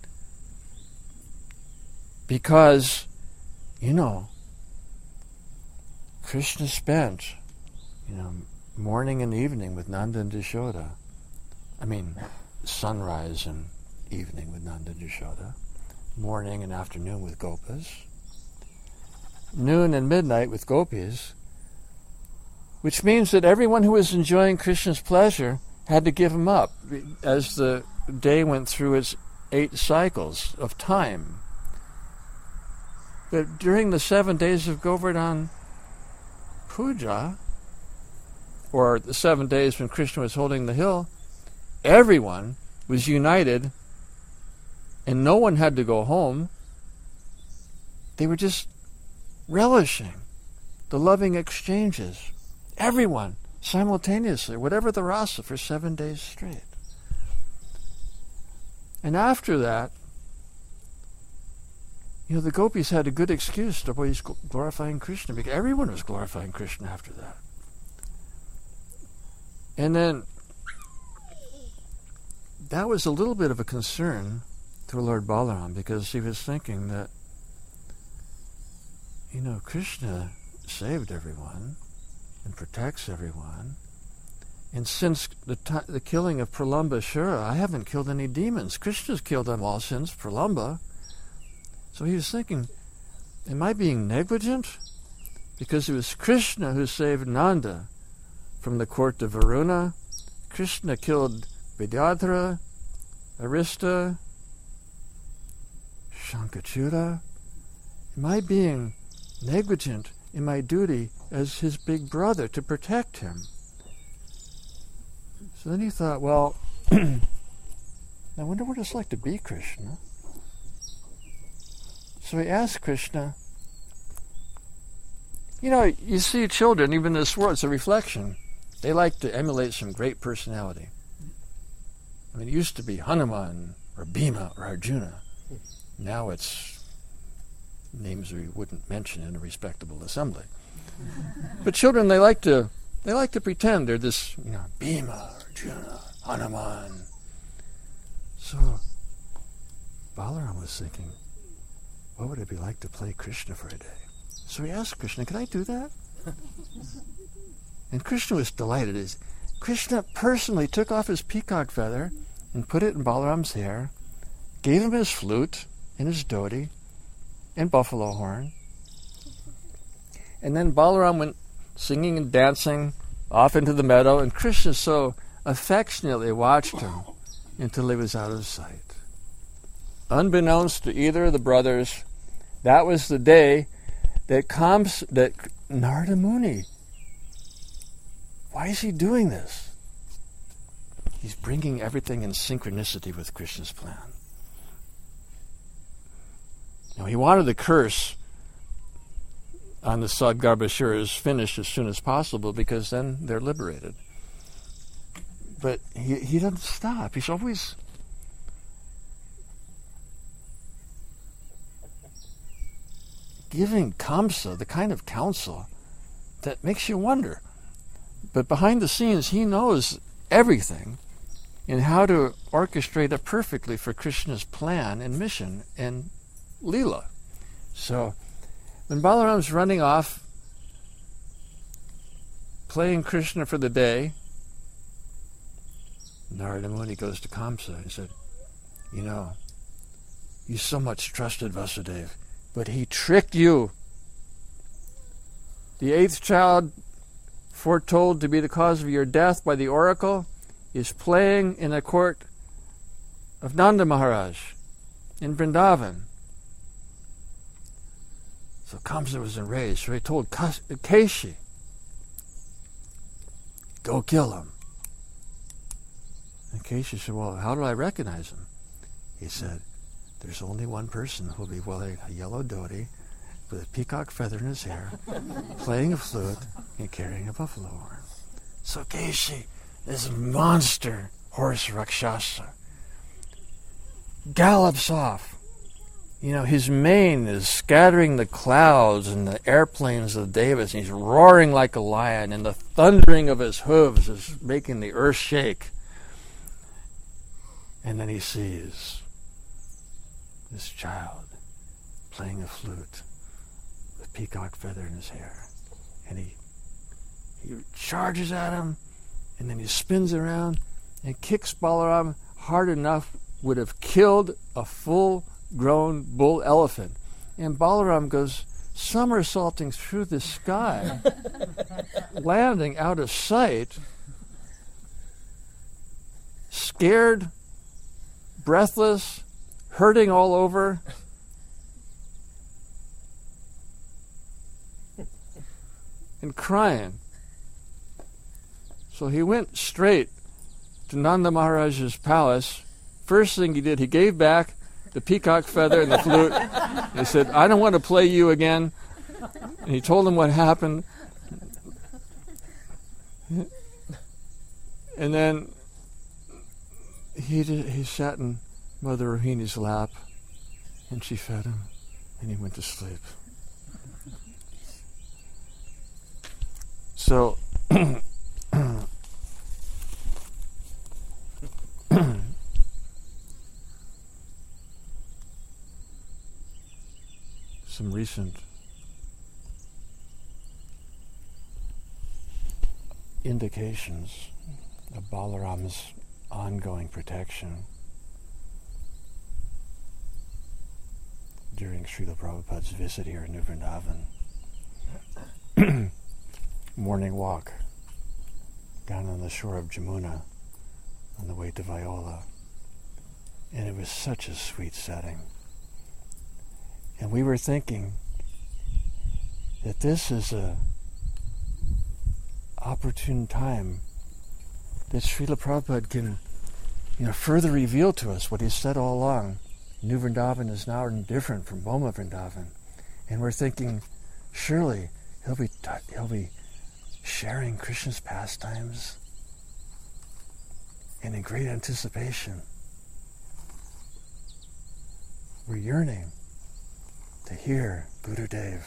because, you know, Krishna spent, you know, morning and evening with Nanda and Yashoda. I mean, sunrise and evening with Nanda and Yashoda. Morning and afternoon with Gopas, noon and midnight with Gopis, which means that everyone who was enjoying Krishna's pleasure had to give him up as the day went through its eight cycles of time. But during the seven days of Govardhan Puja, or the seven days when Krishna was holding the hill, everyone was united. And no one had to go home. They were just relishing the loving exchanges. Everyone, simultaneously, whatever the rasa, for seven days straight. And after that, you know, the gopis had a good excuse to always glorifying Krishna, because everyone was glorifying Krishna after that. And then, that was a little bit of a concern to Lord Balaram, because he was thinking that, you know, Krishna saved everyone and protects everyone. And since the t- the killing of Pralamba Shura, I haven't killed any demons. Krishna's killed them all since Pralamba. So he was thinking, am I being negligent? Because it was Krishna who saved Nanda from the court of Varuna. Krishna killed Vidyadhara, Arista, Shankachura. Am I being negligent in my duty as his big brother to protect him? So then he thought, well, I wonder what it's like to be Krishna. So he asked Krishna, you know, you see children, even in this world, it's a reflection. They like to emulate some great personality. I mean, it used to be Hanuman or Bhima or Arjuna. Now it's names we wouldn't mention in a respectable assembly. But children, they like to they like to pretend they're this, you know, Bhima or Arjuna, Hanuman. So Balaram was thinking, what would it be like to play Krishna for a day? So he asked Krishna, can I do that? And Krishna was delighted. As Krishna personally took off his peacock feather and put it in Balaram's hair, gave him his flute and his dhoti and buffalo horn. And then Balaram went singing and dancing off into the meadow, and Krishna so affectionately watched him until he was out of sight. Unbeknownst to either of the brothers, that was the day that comes that Narada Muni. Why is he doing this? He's bringing everything in synchronicity with Krishna's plan. Now, he wanted the curse on the Sadgarbhasuras finished as soon as possible, because then they're liberated. But he, he doesn't stop. He's always giving Kamsa the kind of counsel that makes you wonder. But behind the scenes, he knows everything and how to orchestrate it perfectly for Krishna's plan and mission and Leela. So when Balaram's running off, playing Krishna for the day, Narada Muni goes to Kamsa and said, you know, you so much trusted Vasudeva, but he tricked you. The eighth child, foretold to be the cause of your death by the oracle, is playing in the court of Nanda Maharaj in Vrindavan. So Kamsa was enraged, so he told Keshi, go kill him. And Keshi said, well, how do I recognize him? He said, there's only one person who will be wearing a yellow dhoti with a peacock feather in his hair, playing a flute, and carrying a buffalo horn. So Keshi, this monster horse Rakshasa, gallops off. You know, his mane is scattering the clouds and the airplanes of Devas, and he's roaring like a lion, and the thundering of his hooves is making the earth shake. And then he sees this child playing a flute with peacock feather in his hair. And he he charges at him, and then he spins around and kicks Balaram hard enough would have killed a full-grown bull elephant. And Balaram goes somersaulting through the sky, landing out of sight, scared, breathless, hurting all over. And crying. So he went straight to Nanda Maharaj's palace. First thing he did, he gave back the peacock feather and the flute. He said, I don't want to play you again. And he told him what happened. And then he did, he sat in Mother Rohini's lap, and she fed him, and he went to sleep. So some recent indications of Balaram's ongoing protection during Srila Prabhupada's visit here in New Vrindavan. Morning walk down on the shore of Jamuna on the way to Viola. And it was such a sweet setting. And we were thinking that this is a opportune time that Srila Prabhupada can, you know, further reveal to us what he said all along. New Vrindavan is now different from Boma Vrindavan. And we're thinking, surely he'll be he'll be sharing Krishna's pastimes, and in great anticipation, we're yearning to hear Gurudev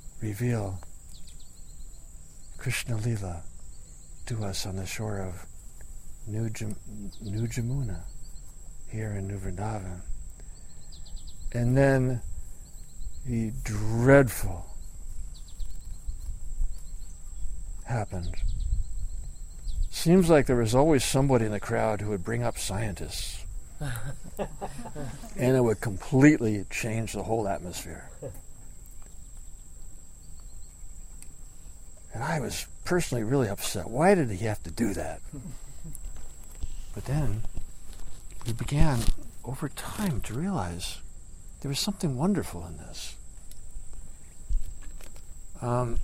reveal Krishna Lila to us on the shore of New, Jam- New Jamuna here in New Vrindavan. And then the dreadful happened. Seems like there was always somebody in the crowd who would bring up scientists. And it would completely change the whole atmosphere. And I was personally really upset. Why did he have to do that? But then we began over time to realize there was something wonderful in this. Um,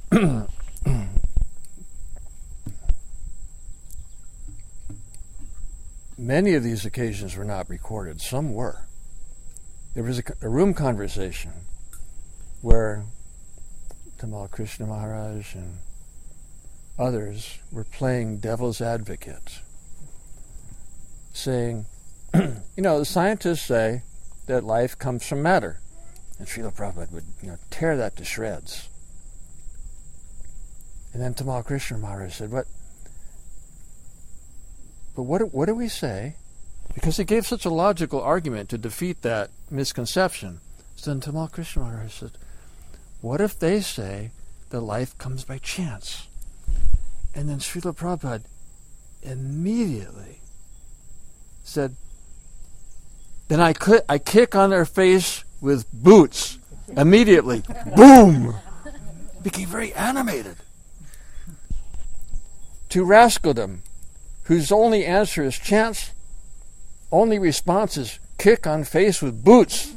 many of these occasions were not recorded. Some were. There was a, a room conversation where Tamal Krishna Maharaj and others were playing devil's advocate, saying, you know, the scientists say that life comes from matter. And Srila Prabhupada would, you know, tear that to shreds. And then Tamal Krishna Maharaj said, what? But what, what do we say? Because he gave such a logical argument to defeat that misconception. So then Tamal Krishna Maharaj said, what if they say that life comes by chance? And then Srila Prabhupada immediately said, then I, cl- I kick on their face with boots. Immediately. Boom! Became very animated. To rascaldom, whose only answer is chance, only response is kick on face with boots.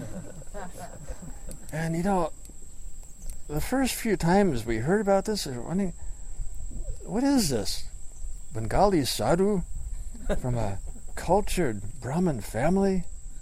And you know, the first few times we heard about this, we were wondering, what is this? Bengali sadhu from a cultured Brahmin family?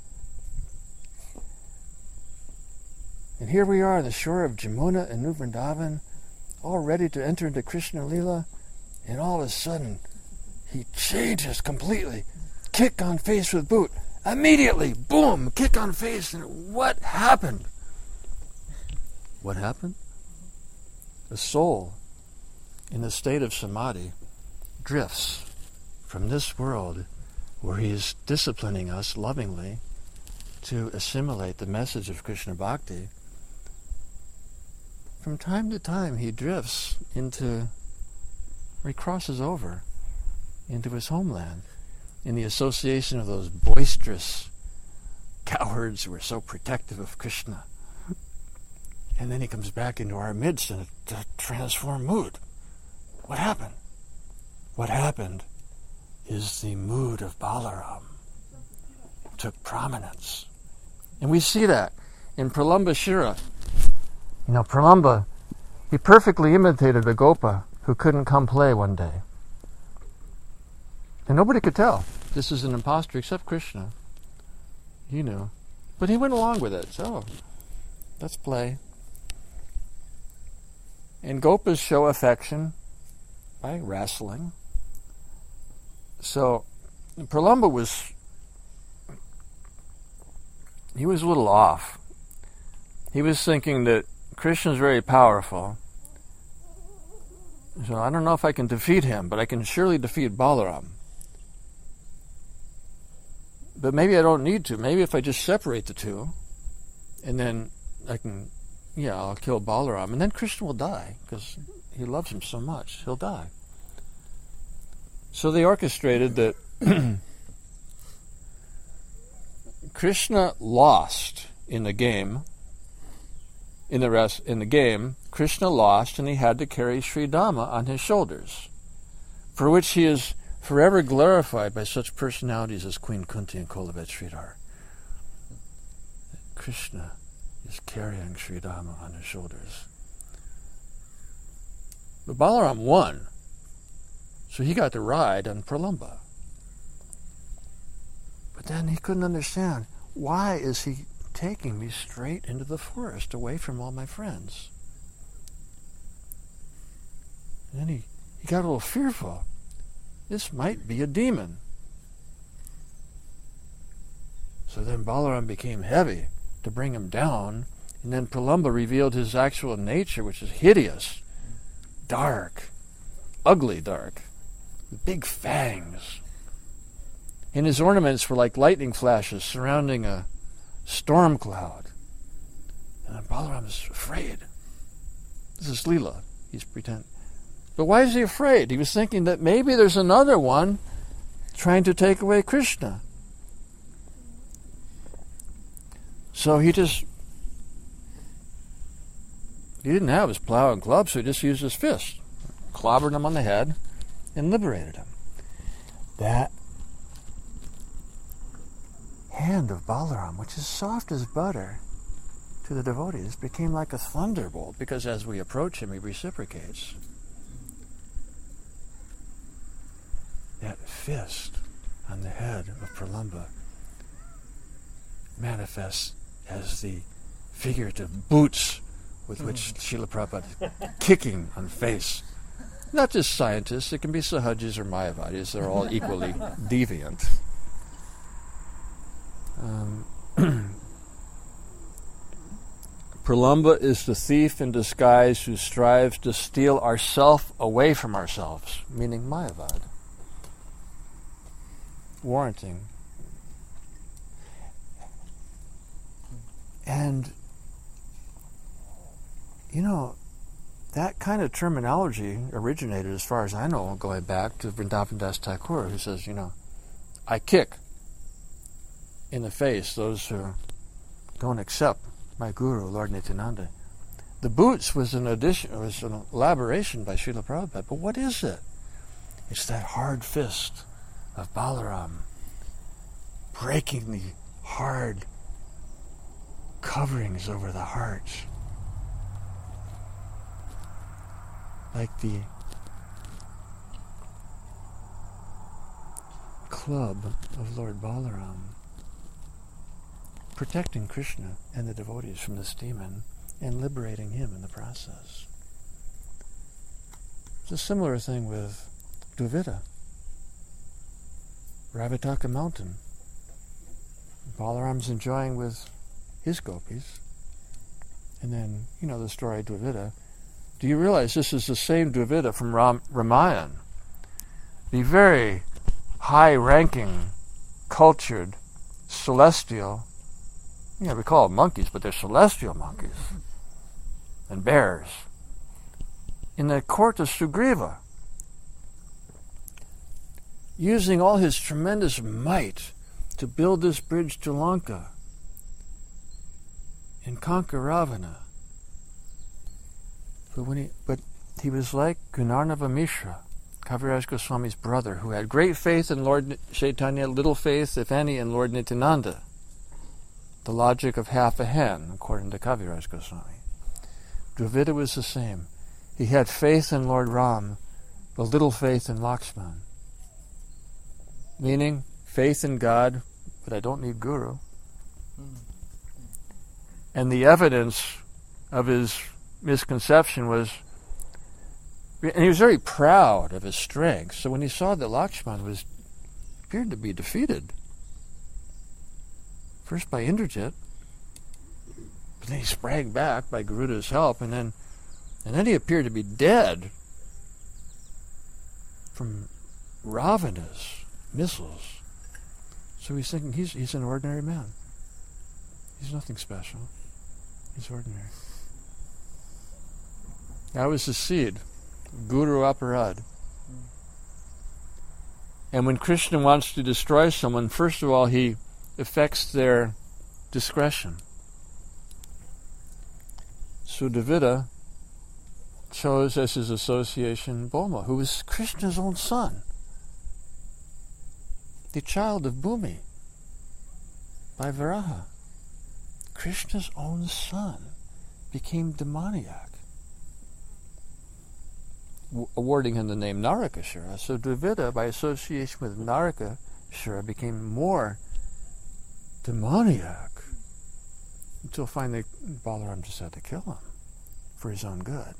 And here we are on the shore of Jamuna in New Vrindavan, all ready to enter into Krishna Leela, and all of a sudden, he changes completely. Kick on face with boot. Immediately, boom, kick on face. And what happened? What happened? The soul, in a state of samadhi, drifts from this world where he is disciplining us lovingly to assimilate the message of Krishna Bhakti. From time to time, he drifts into, or he crosses over into his homeland in the association of those boisterous cowards who are so protective of Krishna. And then he comes back into our midst in a, a transformed mood. What happened? What happened is the mood of Balaram took prominence. And we see that in Pralamba Shira. You know, Pralamba, he perfectly imitated a Gopa who couldn't come play one day. And nobody could tell this is an imposter except Krishna. He knew. But he went along with it. So, let's play. And Gopas show affection by wrestling. So, Pralamba was, he was a little off. He was thinking that Krishna's very powerful. So I don't know if I can defeat him, but I can surely defeat Balaram. But maybe I don't need to. Maybe if I just separate the two, and then I can, yeah, I'll kill Balaram, and then Krishna will die, because he loves him so much. He'll die. So they orchestrated that Krishna lost in the game. In the rest, in the game, Krishna lost, and he had to carry Sri Dhamma on his shoulders, for which he is forever glorified by such personalities as Queen Kunti and Kolabet Sridhar. Krishna is carrying Sri Dhamma on his shoulders. But Balaram won, so he got to ride on Pralamba. But then he couldn't understand, why is he taking me straight into the forest, away from all my friends? And then he, he got a little fearful. This might be a demon. So then Balaram became heavy to bring him down, and then Pralamba revealed his actual nature, which is hideous, dark, ugly dark, with big fangs. And his ornaments were like lightning flashes surrounding a storm cloud. And Balaram is afraid. This is Leela. He's pretending. But why is he afraid? He was thinking that maybe there's another one trying to take away Krishna. So he just, he didn't have his plow and club, so he just used his fist, clobbered him on the head, and liberated him. That hand of Balaram, which is soft as butter to the devotees, became like a thunderbolt, because as we approach him, he reciprocates. That fist on the head of Pralamba manifests as the figurative boots with which Srila Prabhupada is kicking on face. Not just scientists, it can be Sahajis or Mayavadis, they're all equally deviant. Um, Pralamba is the thief in disguise who strives to steal ourself away from ourselves, meaning Mayavad. Warranting. And, you know, that kind of terminology originated, as far as I know, going back to Vrindavan Das Thakur, who says, you know, I kick in the face those who don't accept my guru, Lord Nityananda. The boots was an addition, was an elaboration by Srila Prabhupada. But what is it? It's that hard fist of Balaram breaking the hard coverings over the hearts, like the club of Lord Balaram, protecting Krishna and the devotees from this demon and liberating him in the process. It's a similar thing with Duvita, Ravataka mountain. Balaram's enjoying with his gopis. And then, you know the story of Duvita. Do you realize this is the same Duvita from Ram- Ramayana? The very high-ranking, cultured, celestial, you know, we call them monkeys, but they're celestial monkeys and bears. In the court of Sugriva, using all his tremendous might to build this bridge to Lanka and conquer Ravana. But when he, but he was like Gunarnava Mishra, Kaviraj Goswami's brother, who had great faith in Lord Chaitanya, little faith, if any, in Lord Nityananda. The logic of half a hen, according to Kaviraj Goswami. Dravida was the same. He had faith in Lord Ram, but little faith in Lakshman. Meaning, faith in God, but I don't need Guru. And the evidence of his misconception was, and he was very proud of his strength, so when he saw that Lakshman was, appeared to be defeated, first by Indrajit, but then he sprang back by Garuda's help, and then and then he appeared to be dead from Ravana's missiles. So he's thinking he's he's an ordinary man. He's nothing special. He's ordinary. That was the seed, Guru Aparad. And when Krishna wants to destroy someone, first of all, he affects their discretion. So Dravida chose as his association Boma, who was Krishna's own son, the child of Bhumi by Varaha. Krishna's own son became demoniac, w- awarding him the name Narakasura. So Dravida, by association with Narakasura, became more demoniac, until finally Balaram just had to kill him for his own good.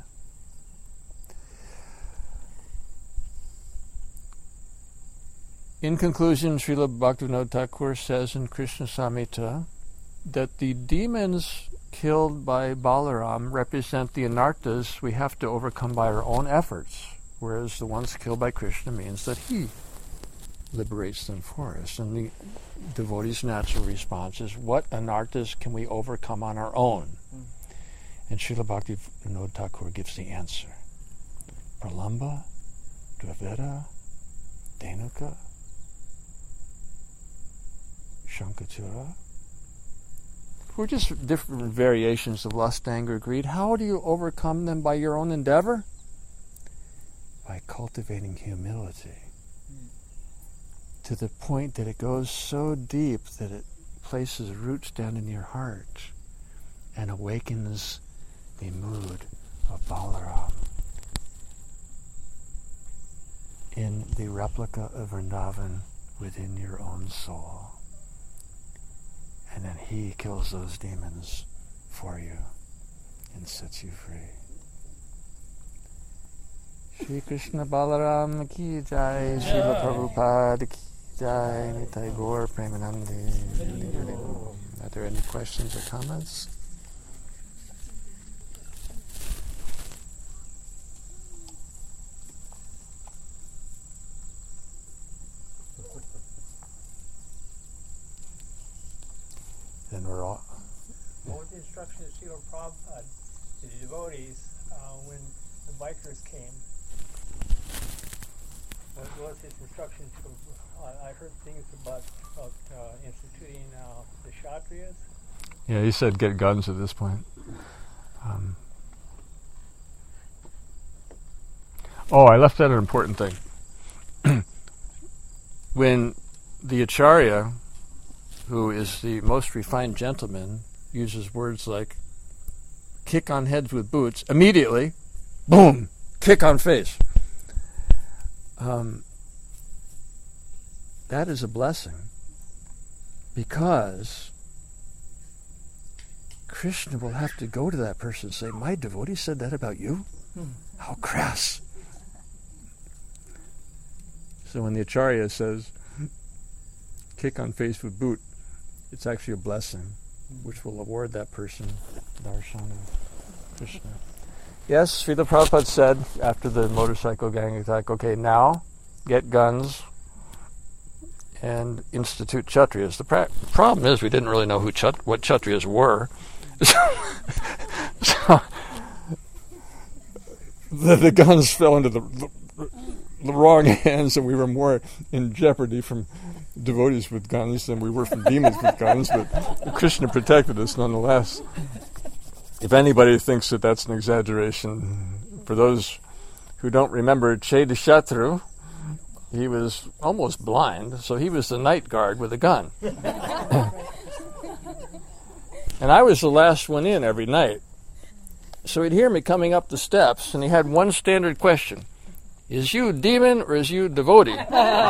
In conclusion, Srila Bhaktivinoda Thakur says in Krishna Samhita that the demons killed by Balaram represent the anarthas we have to overcome by our own efforts, whereas the ones killed by Krishna means that he liberates them for us. And the devotee's natural response is, what anarthas can we overcome on our own? Mm. And Srila Bhaktivinoda Thakur gives the answer. Pralamba, Dravida, Dhenuka, Shankachura. We're just different variations of lust, anger, greed. How do you overcome them? By your own endeavor? By cultivating humility. Mm. To the point that it goes so deep that it places roots down in your heart and awakens the mood of Balaram in the replica of Vrindavan within your own soul. And then he kills those demons for you and sets you free. Shri Krishna Balaram ki jai, Srila Prabhupada ki jai, Nitai Gaur Premanande. Are there any questions or comments? Then we're all. What was the instruction of Srila Prabhupada to the devotees uh, when the bikers came? What was his instruction to? Uh, I heard things about, about uh, instituting uh, the Kshatriyas. Yeah, he said get guns at this point. Um, oh, I left out an important thing. When the Acharya, who is the most refined gentleman, uses words like kick on heads with boots, immediately, boom, kick on face. Um, that is a blessing, because Krishna will have to go to that person and say, my devotee said that about you? Hmm. How crass. So when the Acharya says, kick on face with boot, it's actually a blessing, which will award that person darshan of Krishna. Yes, Srila Prabhupada said after the motorcycle gang attack, okay, now get guns and institute Kshatriyas. The pra- problem is we didn't really know who Kshat- what Kshatriyas were. so the, the guns fell into the, the, the wrong hands, and we were more in jeopardy from devotees with guns than we were from demons with guns, but Krishna protected us nonetheless. If anybody thinks that that's an exaggeration, for those who don't remember Chetashatru, he was almost blind, so he was the night guard with a gun. And I was the last one in every night. So he'd hear me coming up the steps, and he had one standard question. Is you demon or is you devotee? And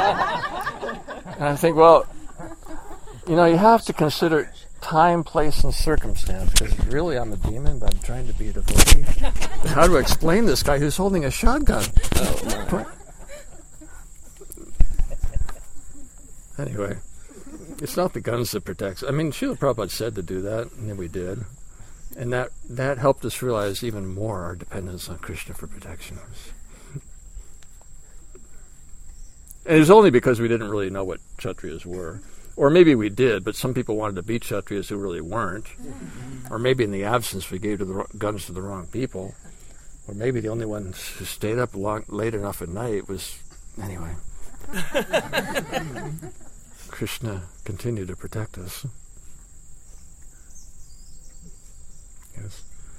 I think, well, you know, you have to consider time, place, and circumstance, because really I'm a demon, but I'm trying to be a devotee. How do I explain this guy who's holding a shotgun? Oh, anyway, it's not the guns that protects. I mean, Srila Prabhupada said to do that, and then we did. And that, that helped us realize even more our dependence on Krishna for protection. And it was only because we didn't really know what Kshatriyas were. Or maybe we did, but some people wanted to be Kshatriyas who really weren't. Or maybe in the absence we gave to the guns to the wrong people. Or maybe the only one who stayed up long, late enough at night was... Anyway. Krishna continued to protect us. Yes.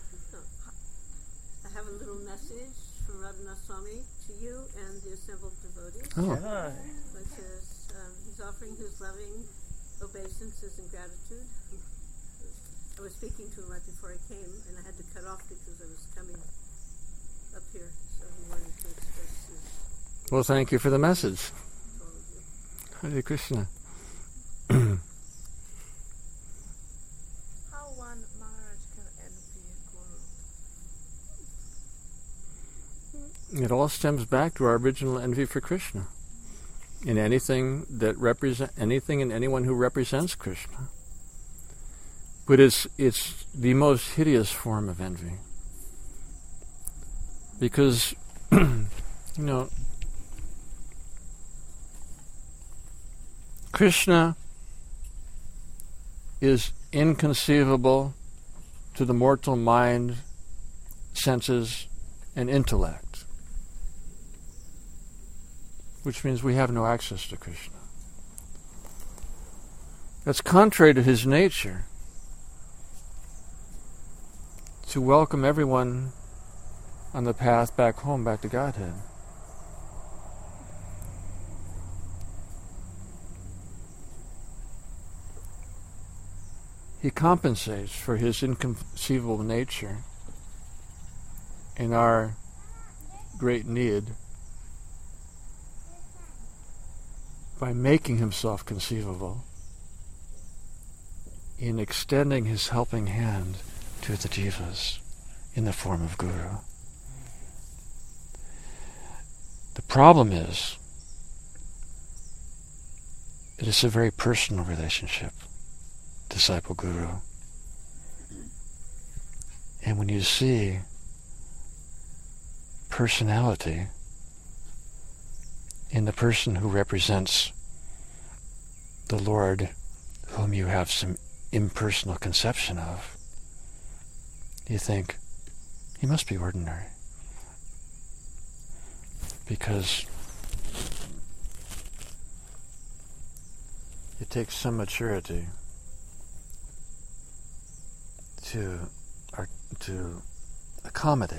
I have a little message from Radhanath Swami to you and the assembled devotees. Oh. Which is, um, he's offering his loving obeisances and gratitude. I was speaking to him right before I came, and I had to cut off because I was coming up here, so he wanted to express his... Well, thank you for the message. Hare Krishna. How one Maharaj can envy a guru? It all stems back to our original envy for Krishna. In anything that represent anything and anyone who represents Krishna. But it's it's the most hideous form of envy. Because, you know, Krishna is inconceivable to the mortal mind, senses, and intellect, which means we have no access to Krishna. That's contrary to his nature, to welcome everyone on the path back home, back to Godhead. He compensates for his inconceivable nature and our great need by making himself conceivable in extending his helping hand to the jivas in the form of Guru. The problem is that it's a very personal relationship, disciple-guru. And when you see personality in the person who represents the Lord, whom you have some impersonal conception of, you think, he must be ordinary. Because it takes some maturity to or, to accommodate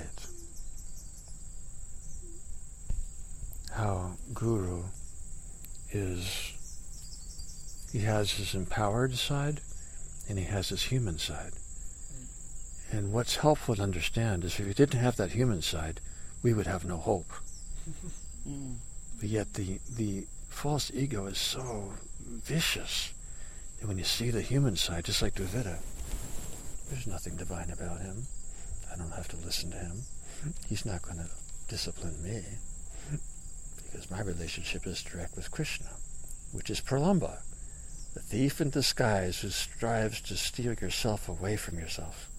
how Guru is, he has his empowered side and he has his human side. And what's helpful to understand is if we didn't have that human side, we would have no hope. Mm. But yet the, the false ego is so vicious that when you see the human side, just like Duvita, there's nothing divine about him. I don't have to listen to him. He's not going to discipline me because my relationship is direct with Krishna, which is Pralamba, the thief in disguise who strives to steal yourself away from yourself.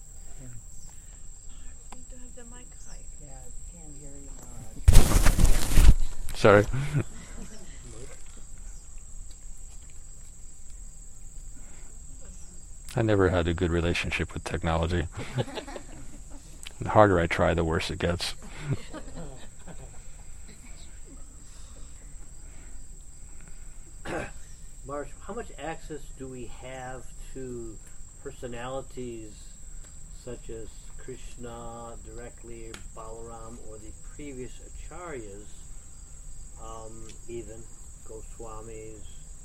Sorry. I never had a good relationship with technology. The harder I try, the worse it gets. Marsh, how much access do we have to personalities such as Krishna directly, Balaram, or the previous acharyas, um, even Goswamis?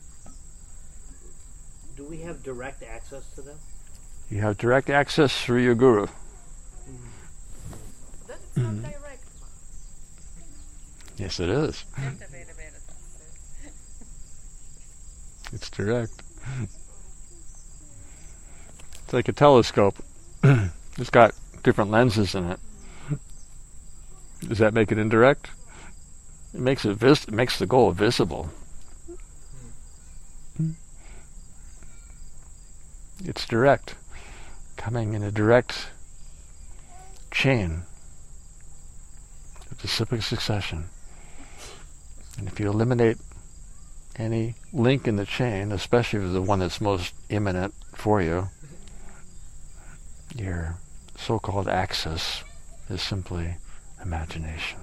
Do we have direct access to them? You have direct access through your guru. Mm-hmm. That is not direct. Yes, it is. It's direct. It's like a telescope. It's got different lenses in it. Does that make it indirect? It makes it vis- it makes the goal visible. It's direct, coming in a direct chain of disciplic succession. And if you eliminate any link in the chain, especially the one that's most imminent for you, your so-called axis is simply imagination.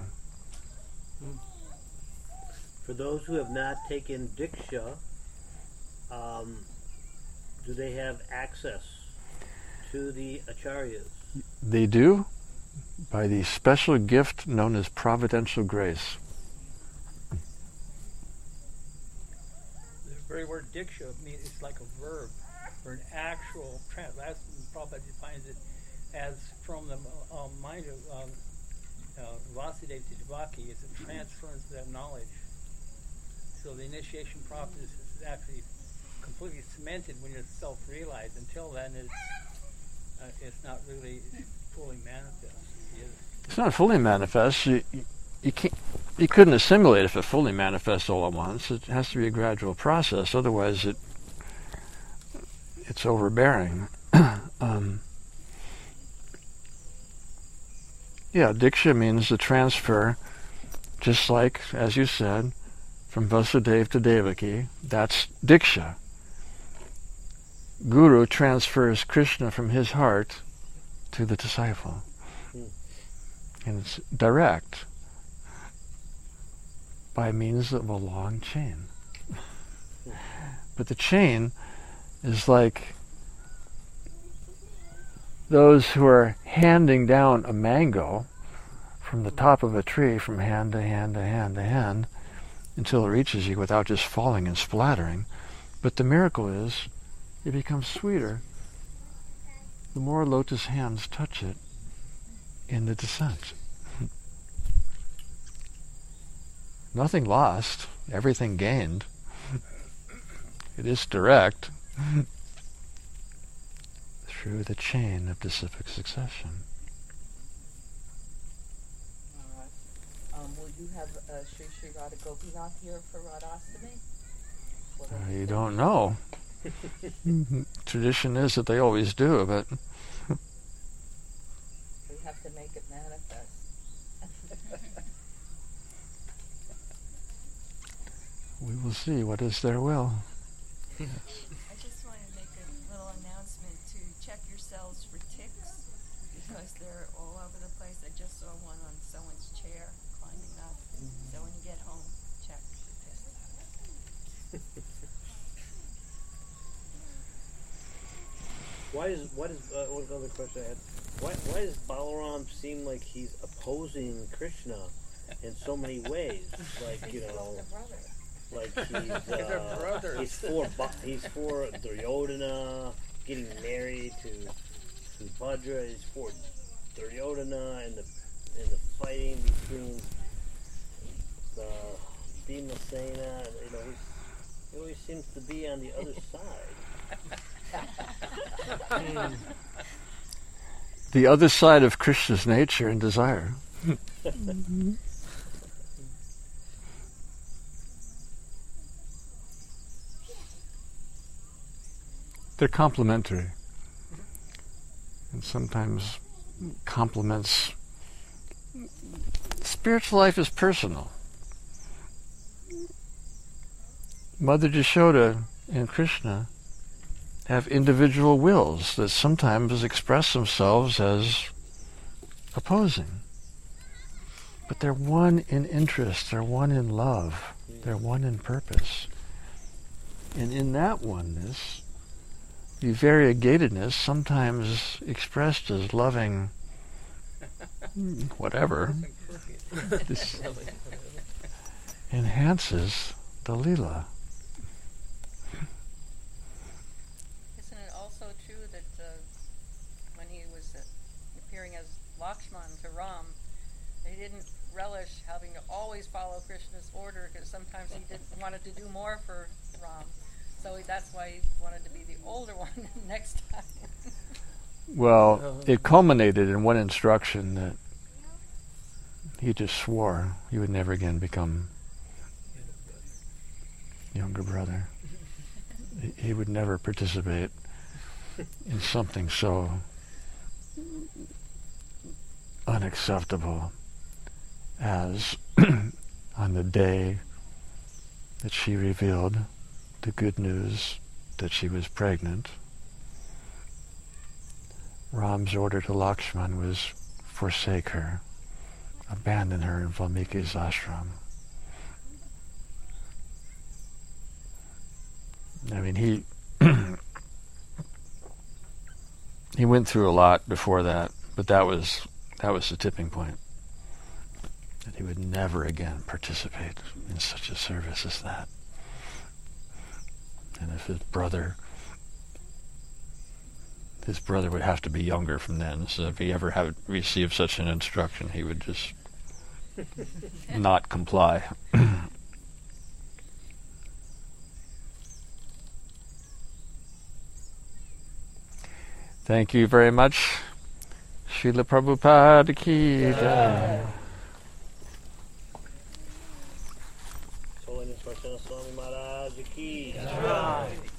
For those who have not taken Diksha, um, do they have access to the acharyas? They do, by the special gift known as providential grace. The very word diksha means it's like a verb or an actual trans. That's Prabhupada defines it as from the uh, mind of um, uh, Vasudeva to Devaki is a transference of that knowledge. So the initiation process is actually completely cemented when you're self-realized. Until then, it's uh, it's not really fully manifest. It's not fully manifest. You, you, you can't. You couldn't assimilate if it fully manifests all at once. It has to be a gradual process. Otherwise, it it's overbearing. um, yeah, Diksha means the transfer, just like, as you said, from Vasudeva to Devaki, that's Diksha. Guru transfers Krishna from his heart to the disciple. Mm. And it's direct, by means of a long chain. But the chain is like those who are handing down a mango from the top of a tree from hand to hand to hand to hand until it reaches you without just falling and splattering. But the miracle is it becomes sweeter the more lotus hands touch it in the descent. Nothing lost, everything gained. It is direct through the chain of disciplic succession. All right. Um, will you have uh, Sri Sri Radha Gopinath here for Radhastami? I don't know. Tradition is that they always do, but we have to make it manifest. we will see what is their will. I just want to make a little announcement to check yourselves for ticks because they're all over the place. I just saw one on someone's chair climbing up. So when you get home, check for ticks. Why is what is uh, one other question I had? Why why does Balaram seem like he's opposing Krishna in so many ways? Like you know, like he's uh, he's for he's for Duryodhana getting married to Subhadra. He's for Duryodhana and the and the fighting between the Bhimasena. You know, he's, he always seems to be on the other side. The other side of Krishna's nature and desire. They're complementary. And sometimes complements. Spiritual life is personal. Mother Yashoda and Krishna have individual wills that sometimes express themselves as opposing. But they're one in interest, they're one in love, they're one in purpose. And in that oneness, the variegatedness, sometimes expressed as loving whatever, this enhances the Leela. Lakshman to Ram, they didn't relish having to always follow Krishna's order because sometimes he didn't wanted to do more for Ram. So that's why he wanted to be the older one next time. Well, it culminated in one instruction that he just swore he would never again become younger brother. He would never participate in something so unacceptable as on the day that she revealed the good news that she was pregnant. Ram's order to Lakshman was forsake her, abandon her in Valmiki's ashram. I mean, he he went through a lot before that, but that was That was the tipping point. That he would never again participate in such a service as that. And if his brother, his brother would have to be younger from then, so if he ever had received such an instruction, he would just not comply. Thank you very much. Srila Prabhupada ki jai. Holiness Vaishnava Swami Maharaj ki jai.